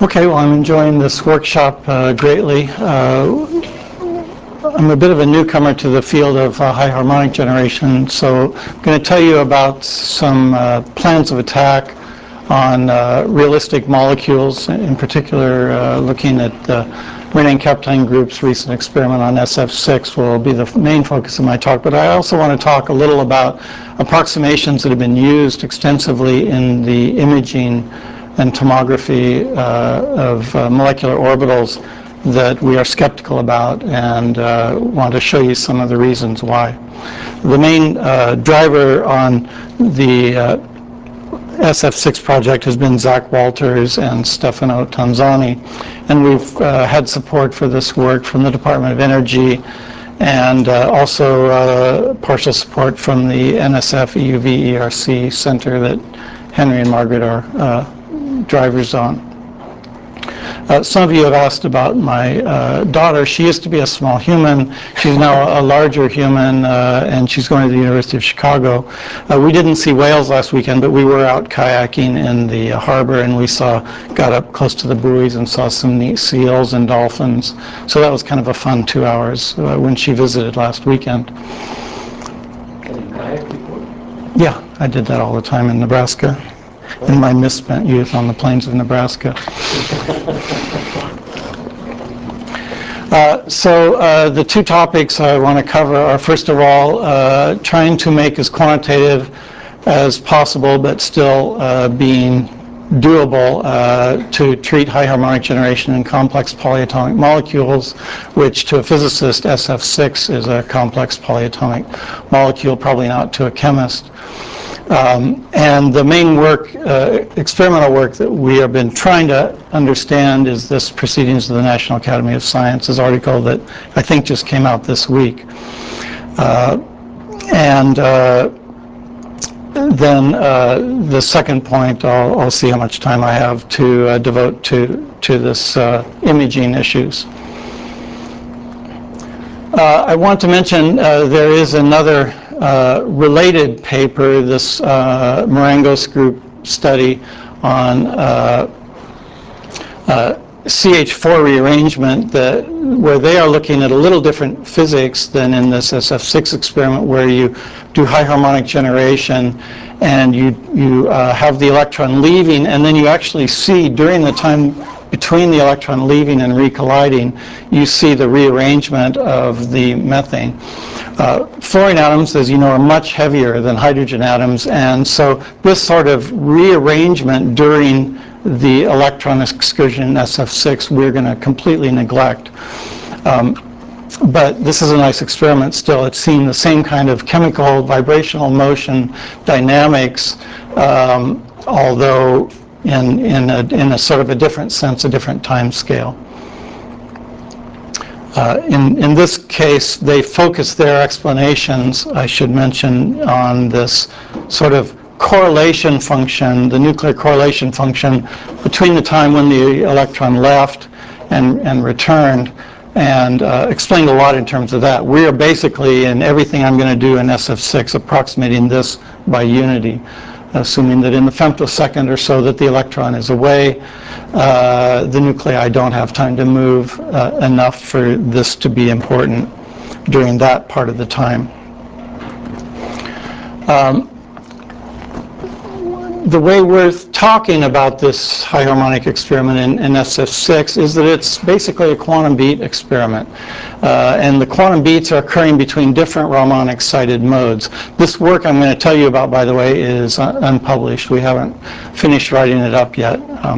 Okay, well, I'm enjoying this workshop greatly. I'm a bit of a newcomer to the field of high harmonic generation, so I'm going to tell you about some plans of attack on realistic molecules, in particular looking at the Renane Kapteyn Group's recent experiment on SF6 will be the main focus of my talk, but I also want to talk a little about approximations that have been used extensively in the imaging and tomography of molecular orbitals that we are skeptical about, and want to show you some of the reasons why. The main driver on the SF6 project has been Zach Walters and Stefano Tanzani, and we've had support for this work from the Department of Energy and also partial support from the NSF EUV ERC Center that Henry and Margaret are drivers on. Some of you have asked about my daughter. She used to be a small human. She's now a larger human, and she's going to the University of Chicago. We didn't see whales last weekend, but we were out kayaking in the harbor, and we got up close to the buoys and saw some neat seals and dolphins. So that was kind of a fun 2 hours when she visited last weekend. Have you kayaked before? Yeah, I did that all the time in Nebraska. In my misspent youth on the plains of Nebraska. So the two topics I want to cover are, first of all, trying to make as quantitative as possible, but still being doable to treat high harmonic generation in complex polyatomic molecules, which to a physicist, SF6 is a complex polyatomic molecule, probably not to a chemist. And the main work, experimental work that we have been trying to understand is this Proceedings of the National Academy of Sciences article that I think just came out this week. Then the second point, I'll see how much time I have to devote to this imaging issues. I want to mention there is another related paper, this Marangos group study on CH4 rearrangement, where they are looking at a little different physics than in this SF6 experiment, where you do high harmonic generation and you have the electron leaving, and then you actually see during the time between the electron leaving and recolliding, you see the rearrangement of the methane. Fluorine atoms, as you know, are much heavier than hydrogen atoms, and so this sort of rearrangement during the electron excursion in SF6 we're going to completely neglect. But this is a nice experiment still. It's seeing the same kind of chemical vibrational motion dynamics, although in a sort of a different sense, a different time scale. In this case, they focus their explanations, I should mention, on this sort of correlation function, the nuclear correlation function between the time when the electron left and returned, and explained a lot in terms of that. We are basically, in everything I'm going to do in SF6, approximating this by unity, assuming that in the femtosecond or so that the electron is away, the nuclei don't have time to move enough for this to be important during that part of the time. The way we're talking about this high harmonic experiment in SF6 is that it's basically a quantum beat experiment. And the quantum beats are occurring between different Ramon-excited modes. This work I'm going to tell you about, by the way, is unpublished. We haven't finished writing it up yet.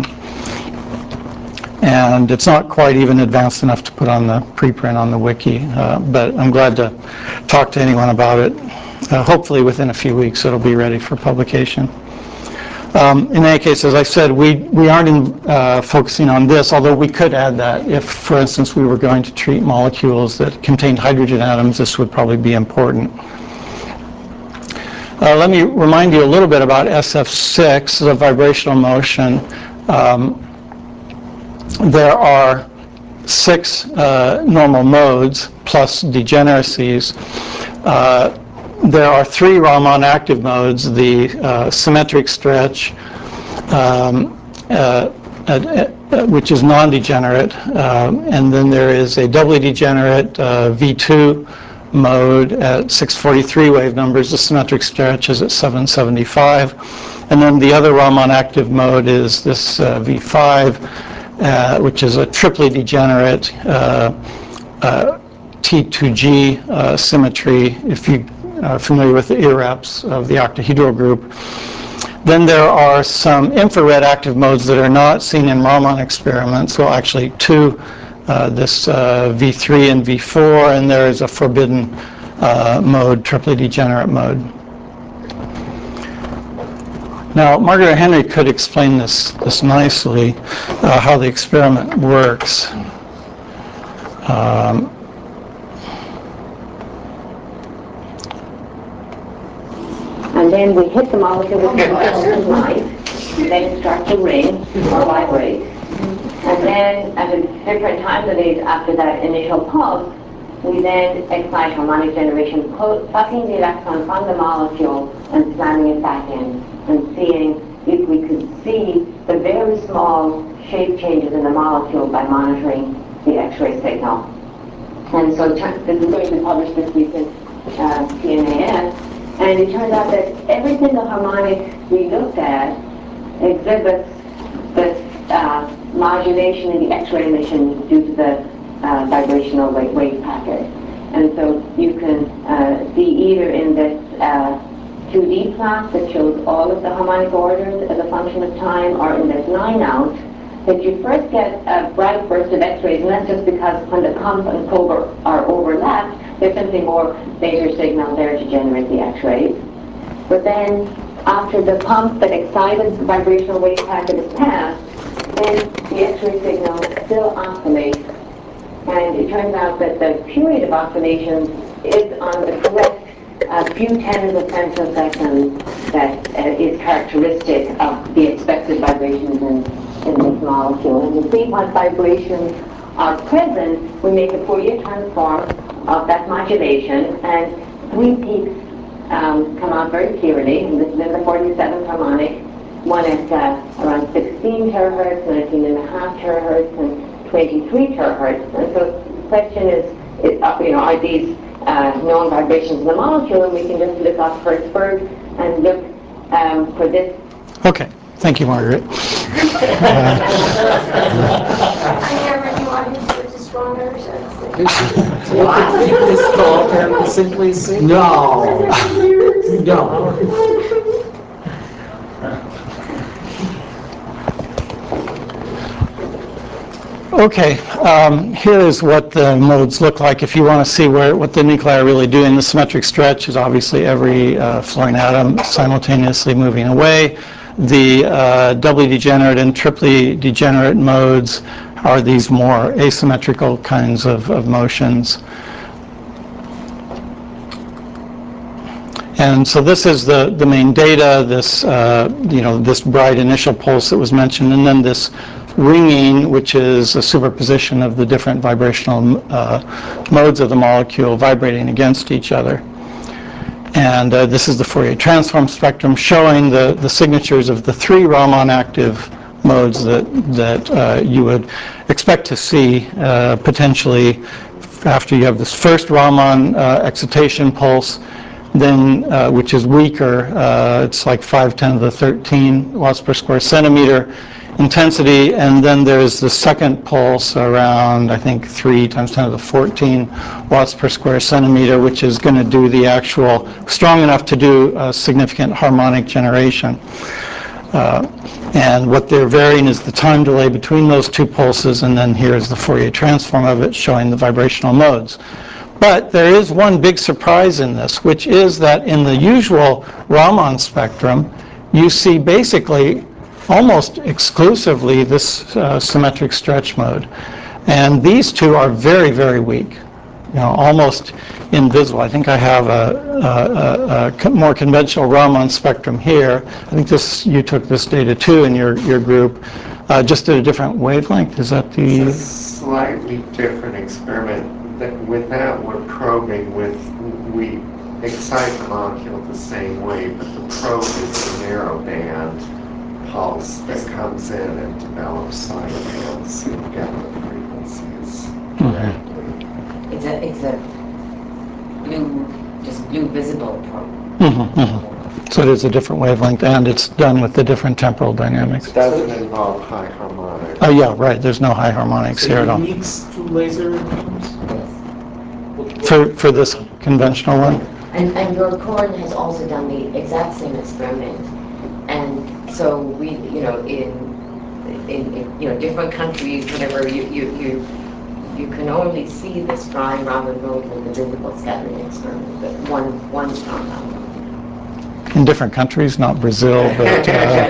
And it's not quite even advanced enough to put on the preprint on the wiki. But I'm glad to talk to anyone about it. Hopefully within a few weeks it'll be ready for publication. In any case, as I said, we aren't focusing on this, although we could add that. If, for instance, we were going to treat molecules that contained hydrogen atoms, this would probably be important. Let me remind you a little bit about SF6, the vibrational motion. There are 6 normal modes plus degeneracies. There are 3 Raman active modes, the symmetric stretch, which is non-degenerate, and then there is a doubly degenerate V2 mode at 643 wave numbers. The symmetric stretch is at 775. And then the other Raman active mode is this V5, which is a triply degenerate T2G symmetry, if you are familiar with the IRAPs of the octahedral group. Then there are some infrared active modes that are not seen in Raman experiments. Well, actually two, this V3 and V4, and there is a forbidden mode, triply degenerate mode. Now, Margaret Henry could explain this nicely, how the experiment works. And then we hit the molecule with the light, then it starts to ring or vibrate. And then at a different time of it after that initial pulse, we then excite harmonic generation, plucking the electron from the molecule and slamming it back in, and seeing if we could see the very small shape changes in the molecule by monitoring the X-ray signal. And so this is going to be published this week in PNAS. And it turned out that every single harmonic we looked at exhibits this modulation in the X-ray emission due to the vibrational wave packet. And so you can see either in this 2D plot that shows all of the harmonic orders as a function of time, or in this line out, that you first get a bright burst of X-rays, and that's just because when the pump and probe are overlapped, there's simply more laser signal there to generate the X-rays. But then, after the pump that excited the vibrational wave packet is passed, then the X-ray signal still oscillates. And it turns out that the period of oscillations is on the correct few tens of femtoseconds that is characteristic of the expected vibrations in this molecule. And to see what vibrations are present, we make a Fourier transform of that modulation, and three peaks come out very clearly. And this is in the 47th harmonic, one at around 16 terahertz, 19.5 terahertz, and 23 terahertz. And so the question is are these known vibrations in the molecule? And we can just look up Hertzberg and look for this. Okay. Thank you, Margaret. I never knew I was such a strong nurse. This called him simply see. No. No. Okay, here is what the modes look like if you want to see what the nuclei are really doing. The symmetric stretch is obviously every fluorine atom simultaneously moving away. The doubly degenerate and triply degenerate modes are these more asymmetrical kinds of motions. And so this is the main data, this, this bright initial pulse that was mentioned, and then this ringing, which is a superposition of the different vibrational modes of the molecule vibrating against each other. And this is the Fourier transform spectrum showing the signatures of the three Raman active modes that you would expect to see potentially after you have this first Raman excitation pulse, then which is weaker. It's like 5 × 10⁻13 watts per square centimeter intensity, and then there's the second pulse around, I think, 3 × 10⁻14 watts per square centimeter, which is going to do the actual, strong enough to do significant harmonic generation. And what they're varying is the time delay between those two pulses, and then here's the Fourier transform of it showing the vibrational modes. But there is one big surprise in this, which is that in the usual Raman spectrum, you see basically almost exclusively this symmetric stretch mode. And these two are very, very weak, almost invisible. I think I have a more conventional Raman spectrum here. I think you took this data too in your group, just at a different wavelength. Is that the... It's a slightly different experiment. With that, we're probing we excite the molecule the same way, but the probe is the narrow band pulse that comes in and develops sine waves, so you get the frequencies correctly. It's a blue, just blue visible probe. So it is a different wavelength, and it's done with the different temporal dynamics. It doesn't involve high harmonics. Oh yeah, right. There's no high harmonics here at So all. you mix two laser beams? For this conventional one? And your Korn has also done the exact same experiment. And so we, you know, in you know, different countries, whatever, you can only see this dry Raman mode with the visible scattering experiment, but one's found out. In different countries, not Brazil, but...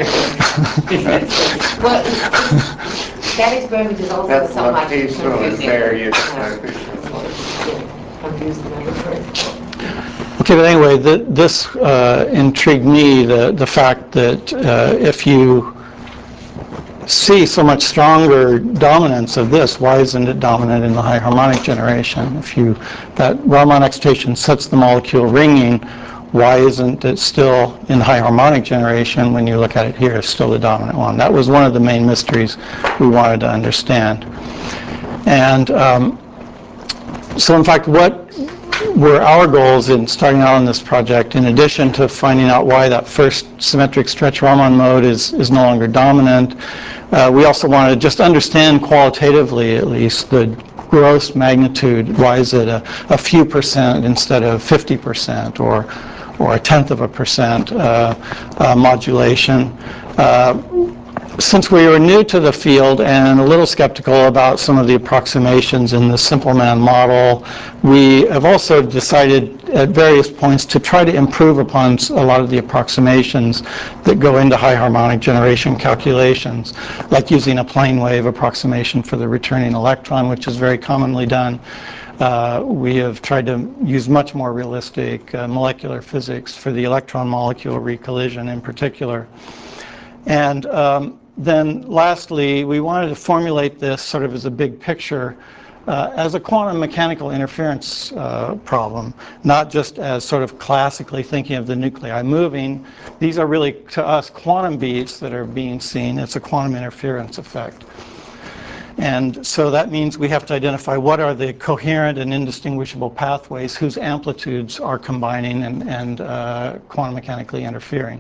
Well, that experiment is also That's somewhat locational and confusing. various Confusing. Okay, but anyway, this intrigued me, the fact that if you see so much stronger dominance of this, why isn't it dominant in the high harmonic generation? If that Raman excitation sets the molecule ringing, why isn't it still in high harmonic generation when you look at it here, still the dominant one? That was one of the main mysteries we wanted to understand. And so in fact, what were our goals in starting out on this project, in addition to finding out why that first symmetric stretch Raman mode is no longer dominant, we also wanted to just understand qualitatively, at least, the gross magnitude. Why is it a few percent instead of 50% or a tenth of a percent modulation? Since we were new to the field and a little skeptical about some of the approximations in the Simpleman model, we have also decided at various points to try to improve upon a lot of the approximations that go into high harmonic generation calculations, like using a plane wave approximation for the returning electron, which is very commonly done. We have tried to use much more realistic molecular physics for the electron-molecule recollision in particular. And then lastly, we wanted to formulate this sort of as a big picture as a quantum mechanical interference problem, not just as sort of classically thinking of the nuclei moving. These are really, to us, quantum beats that are being seen. It's a quantum interference effect. And so that means we have to identify what are the coherent and indistinguishable pathways whose amplitudes are combining and quantum mechanically interfering.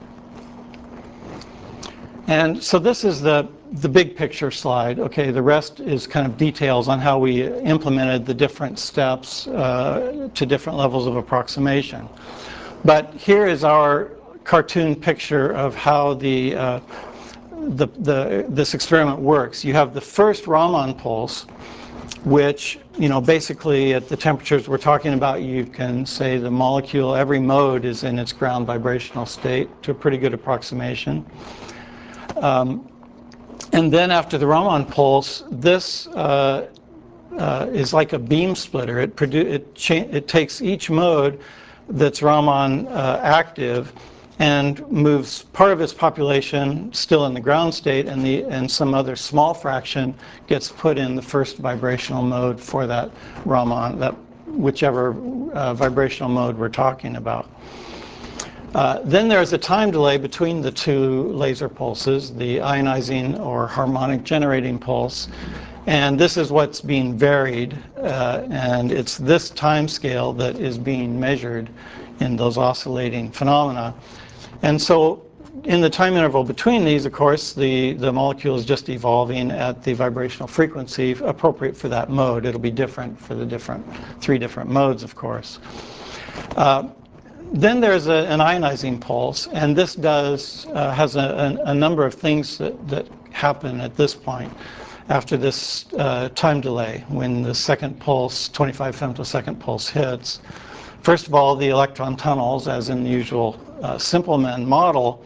And so this is the big picture slide. Okay, the rest is kind of details on how we implemented the different steps to different levels of approximation. But here is our cartoon picture of how this experiment works. You have the first Raman pulse, which, you know, basically at the temperatures we're talking about, you can say the molecule, every mode is in its ground vibrational state to a pretty good approximation. And then after the Raman pulse, this is like a beam splitter. It takes each mode that's Raman active and moves part of its population still in the ground state, and some other small fraction gets put in the first vibrational mode for that Raman, whichever vibrational mode we're talking about. Then there's a time delay between the two laser pulses, the ionizing or harmonic generating pulse, and this is what's being varied, and it's this time scale that is being measured in those oscillating phenomena. And so in the time interval between these, of course, the molecule is just evolving at the vibrational frequency appropriate for that mode. It'll be different for the three different modes, of course. Then there's an ionizing pulse, and this has a number of things that happen at this point after this time delay when the second pulse, 25 femtosecond pulse hits. First of all, the electron tunnels, as in the usual Simpleman model,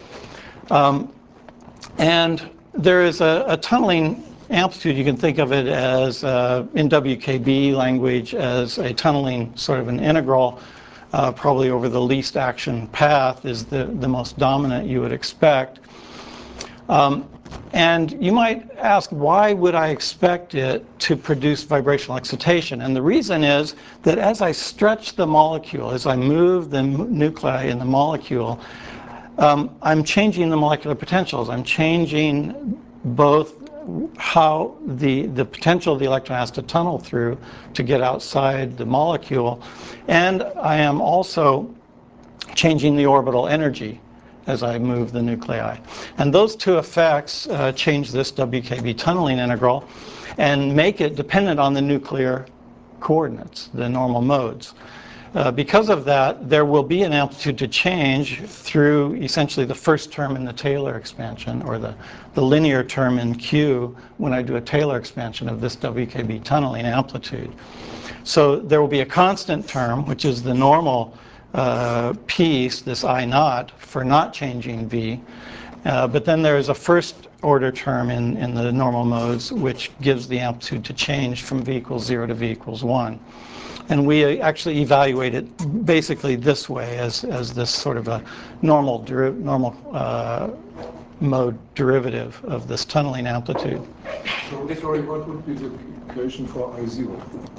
and there is a tunneling amplitude. You can think of it as, in WKB language, as a tunneling sort of an integral. Probably over the least action path is the most dominant you would expect. And you might ask, why would I expect it to produce vibrational excitation? And the reason is that as I stretch the molecule, as I move the nuclei in the molecule, I'm changing the molecular potentials. I'm changing both how the potential the electron has to tunnel through to get outside the molecule, and I am also changing the orbital energy as I move the nuclei. And those two effects change this WKB tunneling integral and make it dependent on the nuclear coordinates, the normal modes. Because of that, there will be an amplitude to change through essentially the first term in the Taylor expansion, or the linear term in Q when I do a Taylor expansion of this WKB tunneling amplitude. So there will be a constant term, which is the normal piece, this I naught, for not changing V. But then there's a first order term in the normal modes, which gives the amplitude to change from V equals 0 to V equals 1. And we actually evaluate it basically this way, as this sort of a normal mode derivative of this tunneling amplitude. So, sorry, what would be the equation for I0?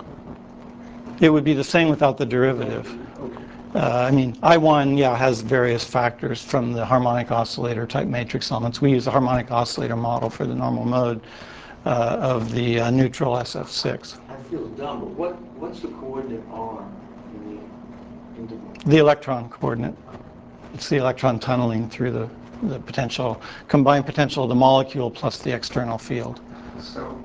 It would be the same without the derivative. Okay. I mean, I1, yeah, has various factors from the harmonic oscillator type matrix elements. We use the harmonic oscillator model for the normal mode of the neutral SF6. I feel dumb, but what's the coordinate R in the integral? The electron coordinate. It's the electron tunneling through the potential, combined potential of the molecule plus the external field. So,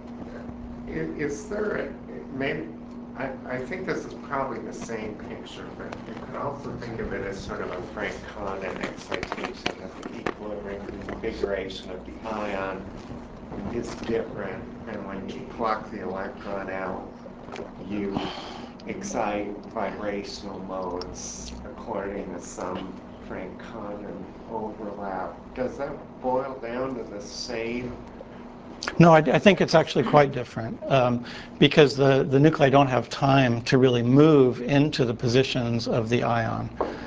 is there a, maybe, I think this is probably the same picture, but you could also think of it as sort of a Frank Condon excitation of the equilibrium configuration of the ion is different, and when you pluck the electron out, you excite vibrational modes according to some Frank Condon overlap. Does that boil down to the same? No, I think it's actually quite different, because the nuclei don't have time to really move into the positions of the ion.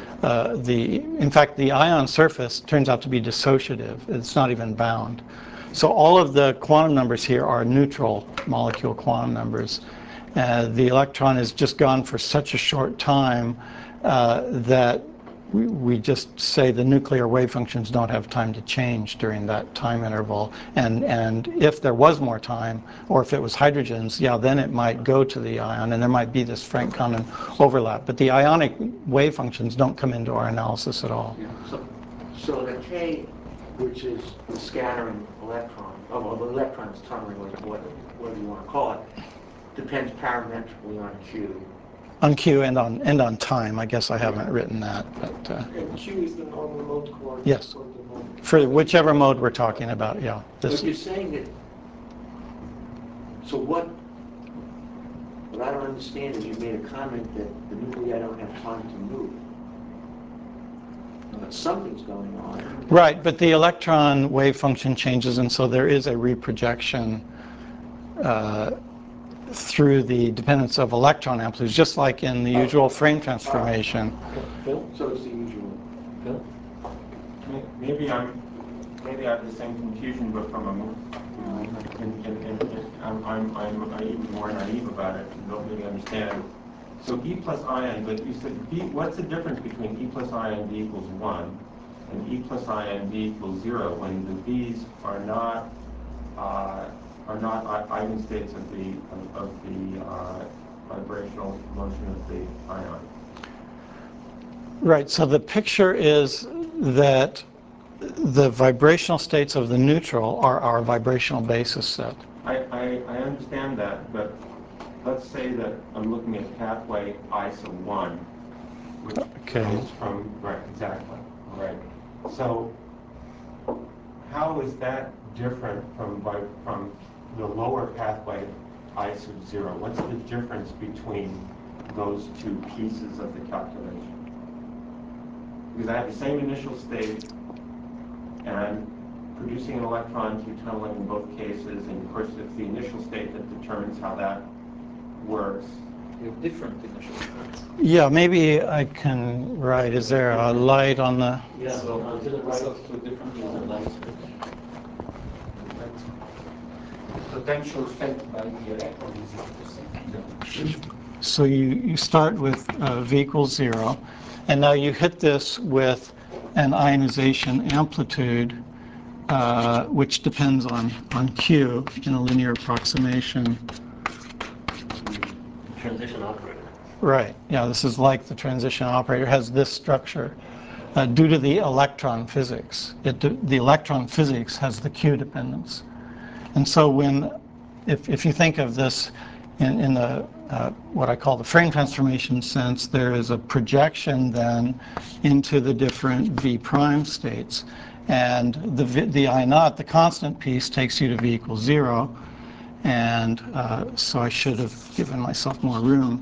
In fact, the ion surface turns out to be dissociative. It's not even bound. So all of the quantum numbers here are neutral molecule quantum numbers. The electron has just gone for such a short time that we just say the nuclear wave functions don't have time to change during that time interval. And if there was more time, or if it was hydrogens, yeah, then it might go to the ion, and there might be this Frank Condon overlap. But the ionic wave functions don't come into our analysis at all. Yeah. So the K, which is the scattering electron, or the electron is tunneling, or whatever you want to call it, depends parametrically on Q. On Q and on time. I guess I haven't written that, but And Q is the normal mode coordinate. yes, for the mode. for whichever mode we're talking about. Yeah. But you're saying that. So what I don't understand is you made a comment that the nuclei don't have time to move. Something's going on. Right, but the electron wave function changes, and so there is a reprojection through the dependence of electron amplitudes, just like in the usual frame transformation. Phil? So it's the usual. Phil? Maybe I have the same confusion, but from I'm even more naive about it and don't really understand. So E plus ion, but you said B, what's the difference between E plus ion V equals 1 and E plus ion V equals 0 when the V's are not eigenstates of the vibrational motion of the ion? Right, so the picture is that the vibrational states of the neutral are our vibrational basis set. I understand that, but let's say that I'm looking at pathway ISO 1, which goes from, right, exactly, right. So how is that different from the lower pathway ISO 0? What's the difference between those two pieces of the calculation? Because I have the same initial state, and I'm producing an electron through tunneling in both cases, and of course it's the initial state that determines how that works. You have different initial states. Yeah, maybe I can write. Is there a light on the... Yeah, so to the right. So different is the light switch. Potential fed by the electron is 0%. So you start with V equals 0, and now you hit this with an ionization amplitude, which depends on Q in a linear approximation. Transition operator. Right. Yeah, this is like the transition operator. It has this structure. Due to the electron physics. The electron physics has the Q dependence. And so if you think of this in the what I call the frame transformation sense, there is a projection then into the different V prime states. And the I naught, the constant piece, takes you to V equals 0. And so I should have given myself more room.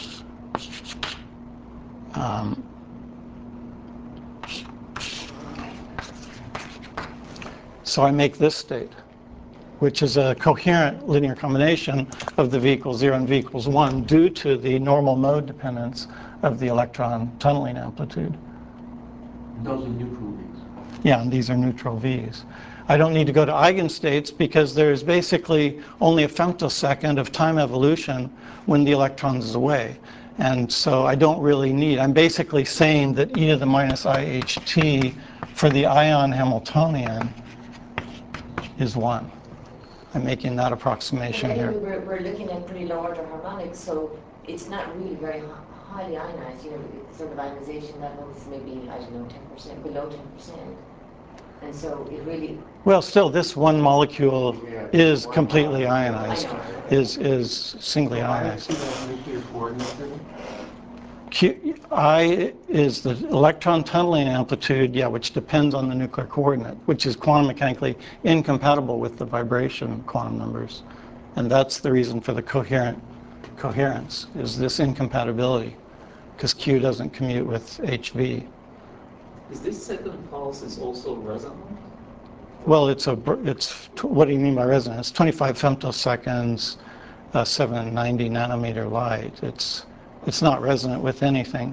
So I make this state, which is a coherent linear combination of the V equals 0 and V equals 1 due to the normal mode dependence of the electron tunneling amplitude. Those are neutral V's. Yeah, and these are neutral V's. I don't need to go to eigenstates because there's basically only a femtosecond of time evolution when the electron is away. And so I don't really need, I'm basically saying that e to the minus IHT for the ion Hamiltonian is 1. I'm making that approximation here. We're looking at pretty low order harmonics, so it's not really very highly ionized. You know, sort of ionization levels maybe, I don't know, 10%, below 10%. And so it really... Well, still, this one molecule is completely ionized, is singly ionized. I is the electron tunneling amplitude, yeah, which depends on the nuclear coordinate, which is quantum mechanically incompatible with the vibration quantum numbers. And that's the reason for the coherence, is this incompatibility, because Q doesn't commute with HV. Is this second pulse is also resonant? Well, what do you mean by resonant? It's 25 femtoseconds, 790 nanometer light. It's not resonant with anything.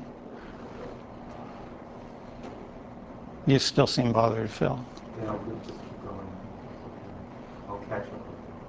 You still seem bothered, Phil. Yeah, we'll just keep going. I'll catch up.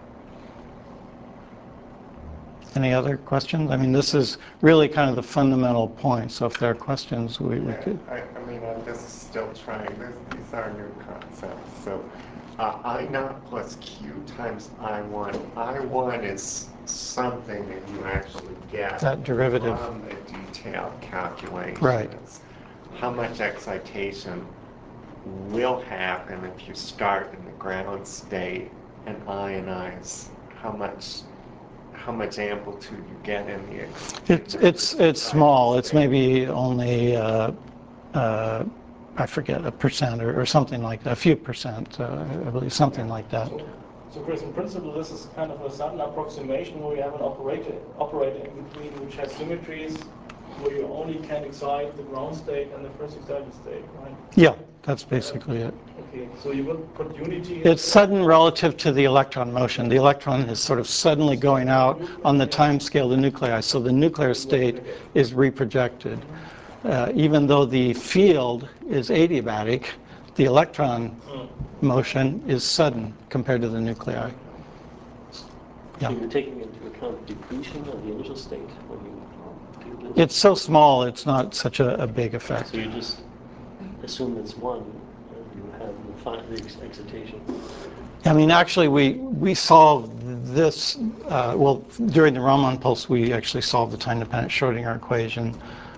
Any other questions? I mean, this is really kind of the fundamental point. So if there are questions, we could. I mean, I'm just still trying. These are new concepts. So I naught plus Q times I1. I1 is something that you actually get That derivative from the detailed calculations. Right. How much excitation will happen if you start in the ground state and ionize? How much amplitude you get in the it's small. It's maybe only I forget, 1% or something like that, a few percent, I believe, something like that. So Chris, in principle, this is kind of a sudden approximation where you have an operator in between which has symmetries where you only can excite the ground state and the first excited state, right? Yeah, that's basically it. Okay, so you would put unity... It's sudden relative to the electron motion. The electron is sort of suddenly going out on the time scale of the nuclei, so the nuclear state is reprojected. Even though the field is adiabatic, the electron motion is sudden compared to the nuclei. Yeah. So you're taking into account depletion of the initial state when you do this? It's so small, it's not such a big effect. So you just assume it's 1, and you have the excitation. I mean, actually, we solved this, well, during the Raman pulse, we actually solved the time-dependent Schrodinger equation.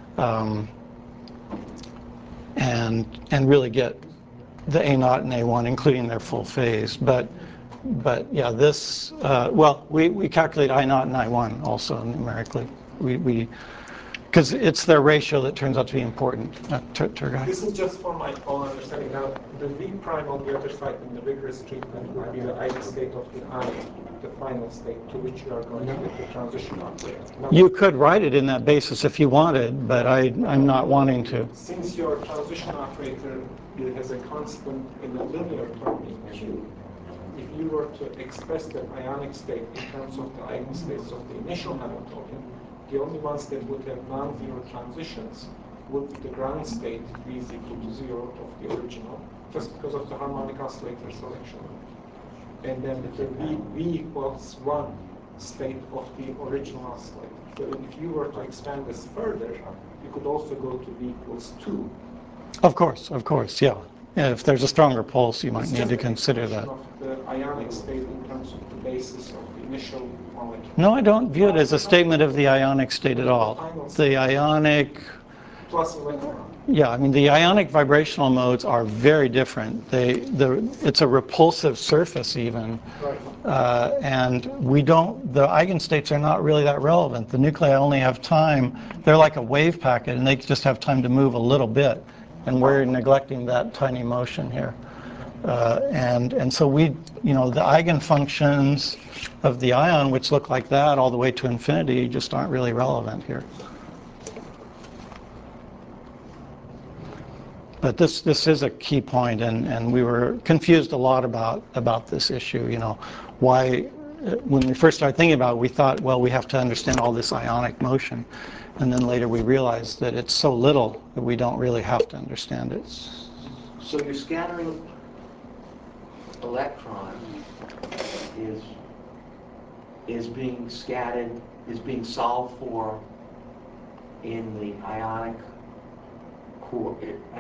And really get the A naught and A1, including their full phase. But yeah, this, well, we calculate I naught and I1 also numerically. Because it's their ratio that turns out to be important. Turgay. This is just for my own understanding. Now, the V prime on the other side in the rigorous treatment would be the ideal state of the ion, the final state to which you are going to get the transition operator. You could write it in that basis if you wanted, but I'm not wanting to. Since your transition operator has a constant in a linear term in Q, if you were to express the ionic state in terms of the eigenstates of the initial Hamiltonian, the only ones that would have non-zero transitions would be the ground state V is equal to 0 of the original, just because of the harmonic oscillator selection. And then the V equals 1 state of the original oscillator. So if you were to expand this further, you could also go to V equals 2. Of course, yeah. Yeah, if there's a stronger pulse, you might It's need just to an consider expression that. of the ionic state in terms of the basis of the initial molecule. No, I don't view it as a statement of the ionic state at all. The ionic, Plus electron. yeah, I mean, the ionic vibrational modes are very different. It's a repulsive surface even. Right. And the eigenstates are not really that relevant. The nuclei only have time, they're like a wave packet, and they just have time to move a little bit. And we're neglecting that tiny motion here. And so the eigenfunctions of the ion, which look like that all the way to infinity, just aren't really relevant here. But this is a key point, and we were confused a lot about this issue. Why, when we first started thinking about it, we thought, well, we have to understand all this ionic motion. And then later we realized that it's so little that we don't really have to understand it. So your scattering electron is being scattered, is being solved for in the ionic core.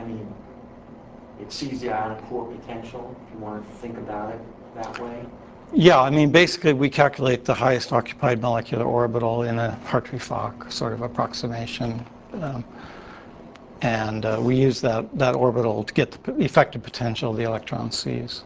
It sees the ionic core potential, if you want to think about it that way. Yeah, I mean, basically we calculate the highest occupied molecular orbital in a Hartree-Fock sort of approximation. And we use that orbital to get the effective potential the electron sees.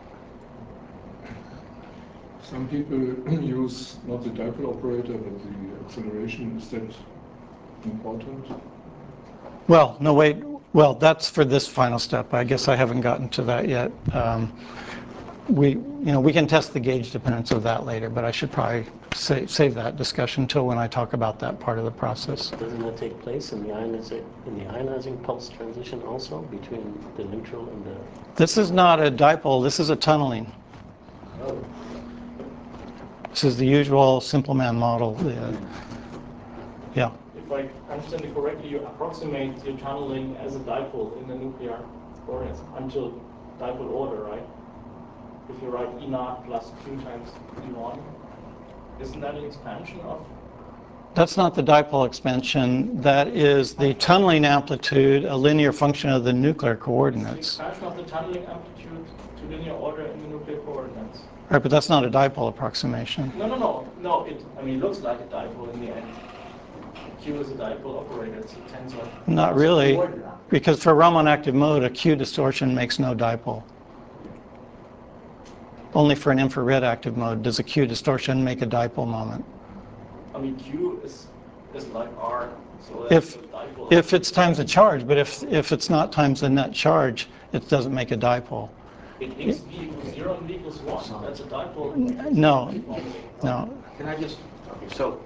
Some people use not the dipole operator, but the acceleration. Is that important? Well, no, wait. Well, that's for this final step. I guess I haven't gotten to that yet. We can test the gauge dependence of that later, but I should probably save that discussion till when I talk about that part of the process. Doesn't that take place in the ionizing pulse transition also between the neutral and the... This is not a dipole. This is a tunneling. Oh. This is the usual simple man model. Yeah. If I understand it correctly, you approximate your tunneling as a dipole in the nuclear coordinates until dipole order, right? If you write E0 plus Q times E1, isn't that an expansion of? That's not the dipole expansion. That is the tunneling amplitude, a linear function of the nuclear coordinates. The expansion of the tunneling amplitude to linear order in the nuclear coordinates. Right, but that's not a dipole approximation. No. It looks like a dipole in the end. Q is a dipole operator. It's a tensor. Not really, because for Raman active mode, a Q distortion makes no dipole. Only for an infrared active mode does a Q distortion make a dipole moment. I mean, Q is like R, so that's a dipole. If it's times the charge, but if it's not times the net charge, it doesn't make a dipole. It x v equals 0 and v equals 1. That's a dipole. No. Can I just, okay, so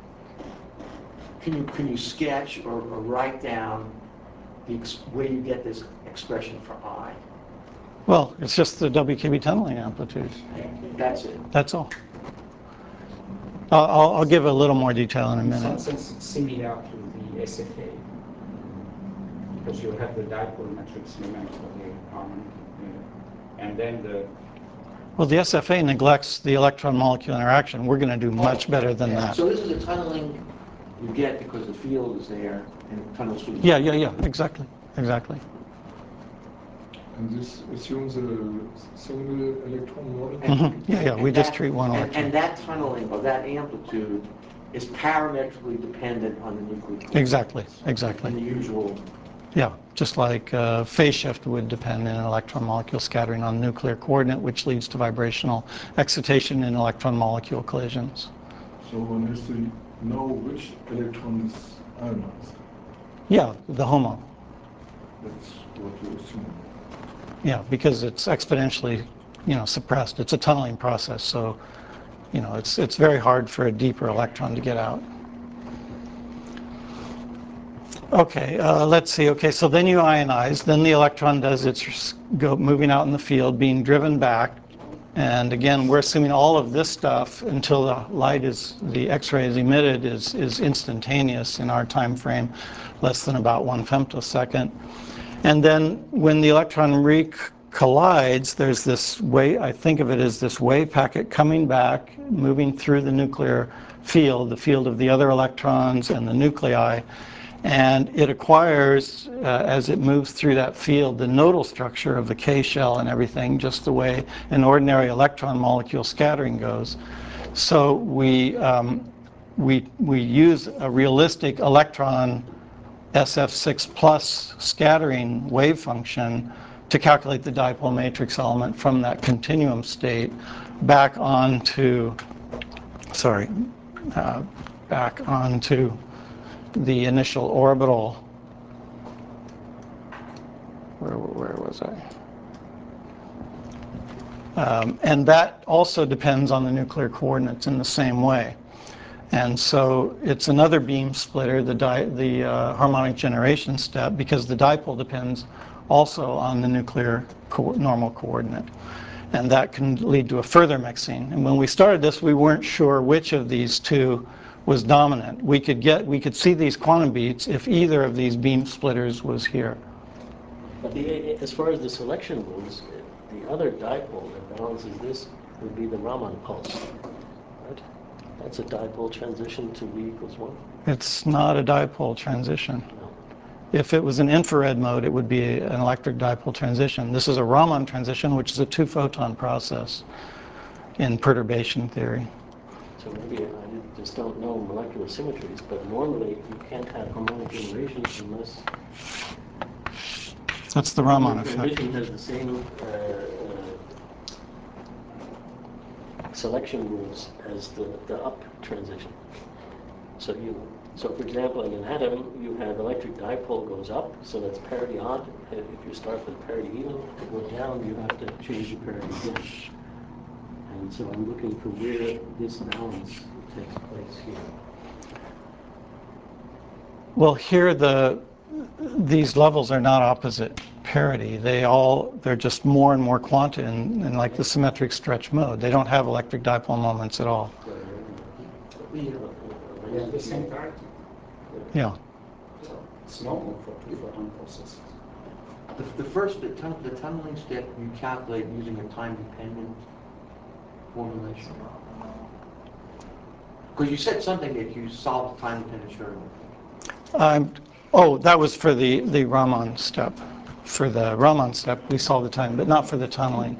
can you sketch or write down where you get this expression for I? Well, it's just the WKB tunneling amplitude. That's it. That's all. I'll give a little more detail in a minute. In some sense, similar to the SFA, because you have the dipole matrix moment for the Raman, and then the... Well, the SFA neglects the electron-molecule interaction. We're going to do much better than that. So this is the tunneling you get because the field is there and it tunnels through. Yeah, exactly. And this assumes a single electron model? Mm-hmm. Yeah, we just treat one electron. And that tunneling or that amplitude is parametrically dependent on the nuclear core. Exactly. In the usual... Yeah, just like phase shift would depend in an electron-molecule scattering on the nuclear coordinate, which leads to vibrational excitation in electron-molecule collisions. So one has to know which electron is ionized. Yeah, the HOMO. That's what you assume. Yeah, because it's exponentially, suppressed. It's a tunneling process, so, it's very hard for a deeper electron to get out. Okay, let's see. Okay, so then you ionize. Then the electron does its moving out in the field, being driven back. And again, we're assuming all of this stuff until the X-ray is emitted is instantaneous in our time frame, less than about 1 femtosecond. And then when the electron collides, there's this wave, I think of it as this wave packet coming back, moving through the nuclear field, the field of the other electrons and the nuclei. And it acquires, as it moves through that field, the nodal structure of the K shell and everything, just the way an ordinary electron molecule scattering goes. So we use a realistic electron SF6 plus scattering wave function to calculate the dipole matrix element from that continuum state back onto, back onto the initial orbital. Where was I? And that also depends on the nuclear coordinates in the same way. And so it's another beam splitter, the harmonic generation step, because the dipole depends also on the nuclear normal coordinate. And that can lead to a further mixing. And when we started this, we weren't sure which of these two was dominant. We could see these quantum beats if either of these beam splitters was here. But as far as the selection moves, the other dipole that balances this would be the Raman pulse, right? That's a dipole transition to V equals 1? It's not a dipole transition. No. If it was an infrared mode, it would be an electric dipole transition. This is a Raman transition, which is a two-photon process in perturbation theory. So maybe I just don't know molecular symmetries, but normally you can't have harmonic generation unless that's the Raman effect. Transition has the same selection rules as the up transition. So for example, in an atom, you have electric dipole goes up, so that's parity odd. If you start with parity even, to go down, you have to change the parity again. And so I'm looking for where this balance takes place here. Well, here these levels are not opposite parity. They're just more and more quanta in like the symmetric stretch mode. They don't have electric dipole moments at all. Yeah, the same parity. Yeah. So it's normal for two-photon processes. The tunneling step you calculate using a time-dependent formulation. Because you said something that you solved the time-dependent Schrodinger. Oh, that was for the Raman step. For the Raman step, we solved the time, but not for the tunneling.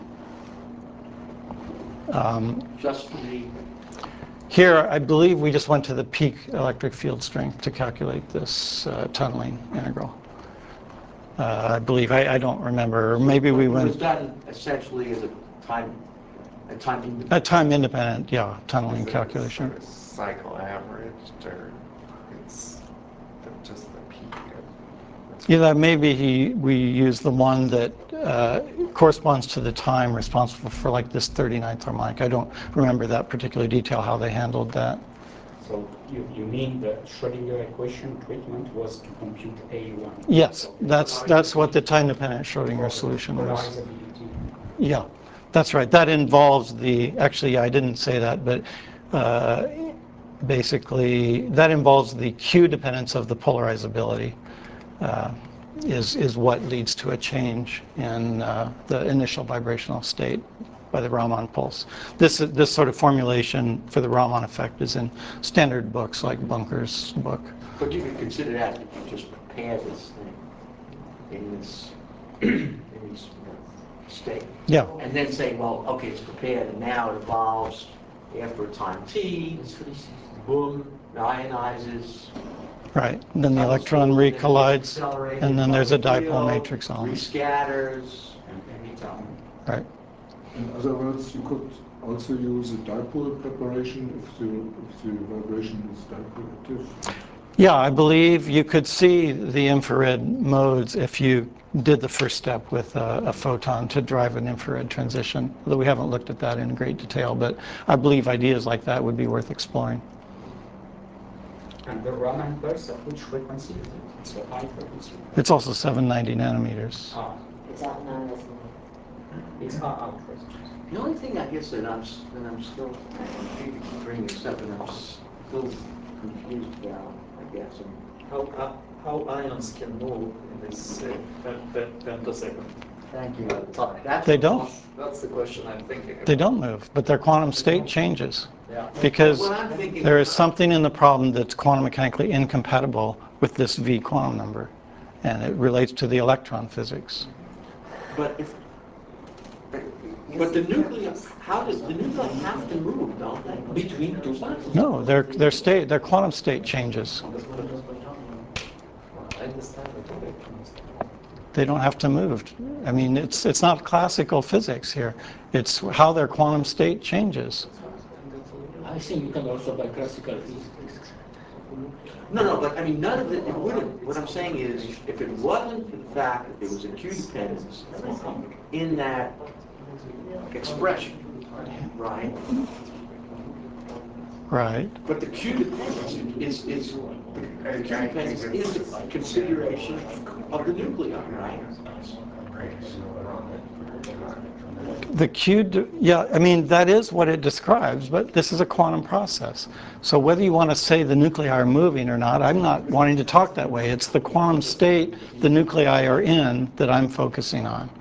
Just for the... Here, I believe we just went to the peak electric field strength to calculate this tunneling integral. I believe, I don't remember, maybe we went... It was done essentially as a time independent. A time independent, yeah, tunneling calculation. Sort of cycle averaged, or it's just the peak of... Yeah, maybe we use the one that corresponds to the time responsible for like this 39th harmonic. I don't remember that particular detail, how they handled that. So you mean the Schrodinger equation treatment was to compute A1? Yes, So that's what the time-dependent Schrodinger solution was. Polarizability. Yeah, that's right. That involves actually, I didn't say that, but basically that involves the Q dependence of the polarizability. Is what leads to a change in the initial vibrational state by the Raman pulse. This sort of formulation for the Raman effect is in standard books like Bunker's book. But you could consider that if you just prepare this thing in this state. Yeah. And then say, well, okay, it's prepared, and now it evolves after a time t, boom, it ionizes. Right, and then the electron recollides, and then there's a dipole matrix element. Rescatters. Right. In other words, you could also use a dipole preparation if the vibration is dipole-active. Yeah, I believe you could see the infrared modes if you did the first step with a photon to drive an infrared transition, although we haven't looked at that in great detail, but I believe ideas like that would be worth exploring. And the Raman pulse, at which frequency is it? It's a high frequency. It's also 790 nanometers. It's out now, isn't it? It's out first. The only thing I guess that I'm still, I hate to keep bringing this up, and I'm still confused about, I guess. How ions can move in this femtosecond? Thank you. They don't. That's the question I'm thinking about. They don't move, but their quantum state changes. Yeah. Because What I'm thinking- there is something in the problem that's quantum mechanically incompatible with this V quantum number. And it relates to the electron physics. But the nuclei, how does the nuclei have to move, don't they? Between two particles? No, their quantum state changes. I understand that. They don't have to move. I mean, it's not classical physics here. It's how their quantum state changes. I think you can also by classical physics. No, but I mean, none of it wouldn't. What I'm saying is, if it wasn't for the fact that there was a Q dependence in that expression, right? Right. But the Q dependence is the configuration of the nuclei, right? The Q, yeah, I mean, that is what it describes, but this is a quantum process. So whether you want to say the nuclei are moving or not, I'm not wanting to talk that way. It's the quantum state the nuclei are in that I'm focusing on.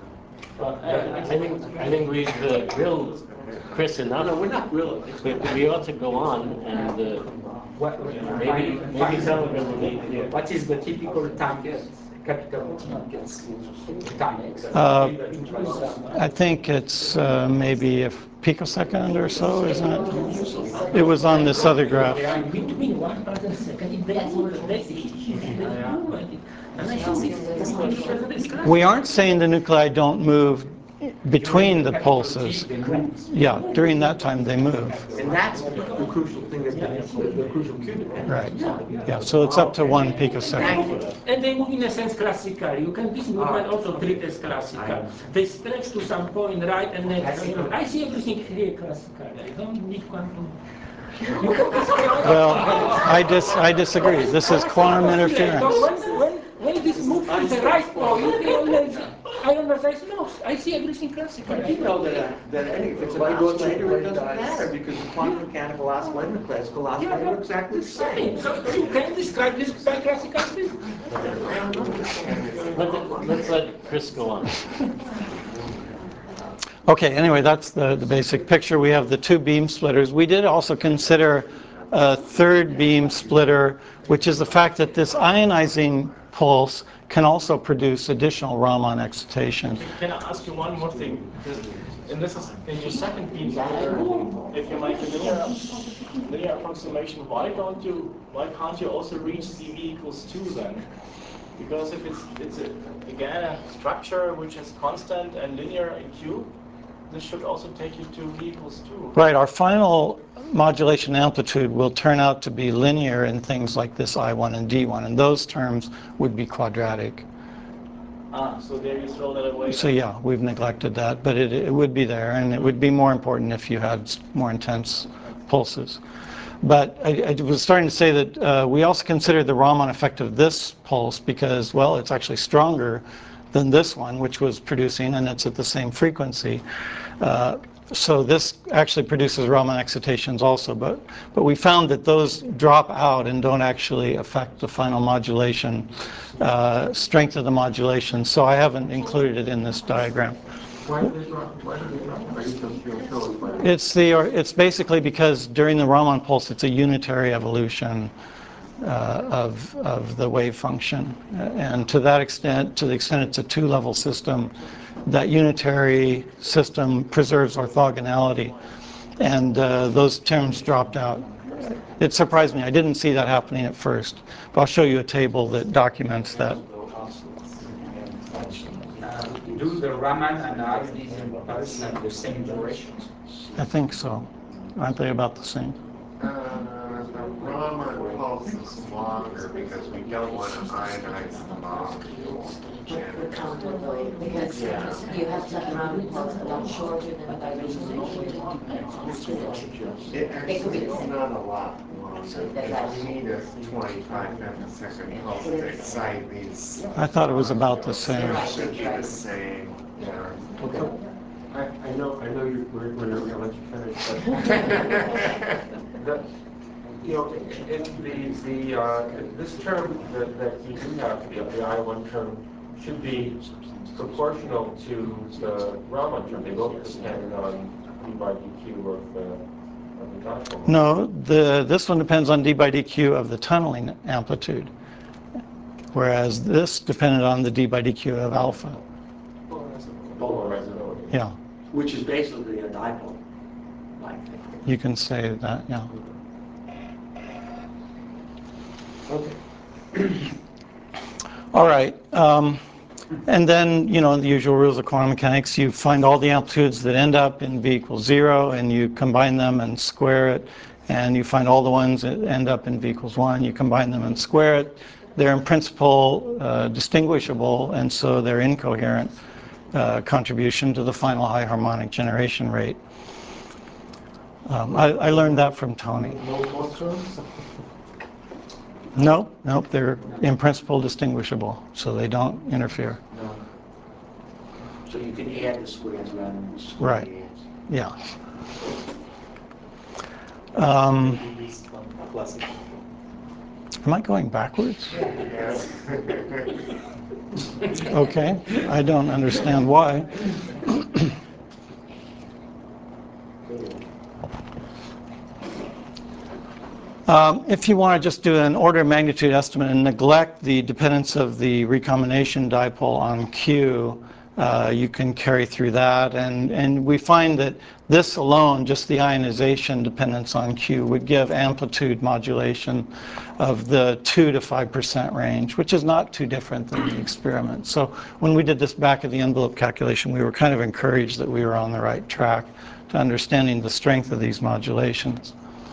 I think we've grilled Chris enough. No, we're not grilling. We ought to go on and maybe some of them will need. What is the typical time, capital time? I think it's maybe a picosecond or so, isn't it? It was on this other graph. Between 1,000 seconds, it breaks movement. And I think this We aren't saying the nuclei don't move between the pulses. Yeah, during that time they move. And that's the crucial thing, the crucial Q dependence. Right. Yeah, so it's up to 1 picosecond. And they move in a sense classical. You can this movement also treat as classical. They stretch to some point, right, and then I see everything here classical. I don't need quantum. Well, I disagree. This is quantum interference. When this moves to the right point, I understand. No, I see everything classical. But you know that if it's an oscillator, it doesn't matter because the quantum mechanical oscillator and the classical oscillator are exactly the same. So you can describe this by classical physics. Let's let Chris go on. Okay, anyway, that's the basic picture. We have the two beam splitters. We did also consider a third beam splitter, which is the fact that this ionizing pulse can also produce additional Raman excitation. Can I ask you one more thing? And this is in your second beam splitter. If you make a linear approximation, why can't you also reach CV equals 2 then? Because if it's again a structure which is constant and linear in Q, this should also take you to V equals 2. Right, our final modulation amplitude will turn out to be linear in things like this I1 and D1, and those terms would be quadratic. So there you throw that away. So yeah, we've neglected that, but it would be there, and it would be more important if you had more intense pulses. But I was starting to say that we also consider the Raman effect of this pulse because, well, it's actually stronger than this one, which was producing, and it's at the same frequency. So this actually produces Raman excitations also, but we found that those drop out and don't actually affect the final modulation, strength of the modulation. So I haven't included it in this diagram. Why do they drop? It's basically because during the Raman pulse, it's a unitary evolution of the wave function, and to the extent it's a two-level system, that unitary system preserves orthogonality, and those terms dropped out. It surprised me. I didn't see that happening at first, but I'll show you a table that documents that. Do the Raman and RDs pulse have the same durations? I think so. Aren't they about the same? The Raman pulse is longer because we don't want to ionize the molecule. The counter because you have to have a Raman pulse a lot shorter than a vibrational motion. It's not a lot longer because we need a 25 femtosecond pulse to excite these. I thought it was about the same. It should be the same. Yeah. Okay. I know we're going to let you finish, but this term that you do have, the I1 term, should be proportional to the Raman term. They both depend on d by dq of the dipole. No, this one depends on d by dq of the tunneling amplitude, whereas this depended on the d by dq of alpha. Polarizability. Yeah. Which is basically a dipole. You can say that, yeah. Okay. All right. And then, you know, the usual rules of quantum mechanics, you find all the amplitudes that end up in v equals 0, and you combine them and square it. And you find all the ones that end up in v equals 1, you combine them and square it. They're in principle distinguishable, and so they're incoherent contribution to the final high harmonic generation rate. I learned that from Tony. No concerns? Nope, they're in principle distinguishable, so they don't interfere. No. So you can add the squares rather than square Right. the ants. Yeah. Am I going backwards? Yes. Okay, I don't understand why. If you want to just do an order of magnitude estimate and neglect the dependence of the recombination dipole on Q, you can carry through that. And we find that this alone, just the ionization dependence on Q, would give amplitude modulation of the 2 to 5% range, which is not too different than the experiment. So when we did this back of the envelope calculation, we were kind of encouraged that we were on the right track to understanding the strength of these modulations.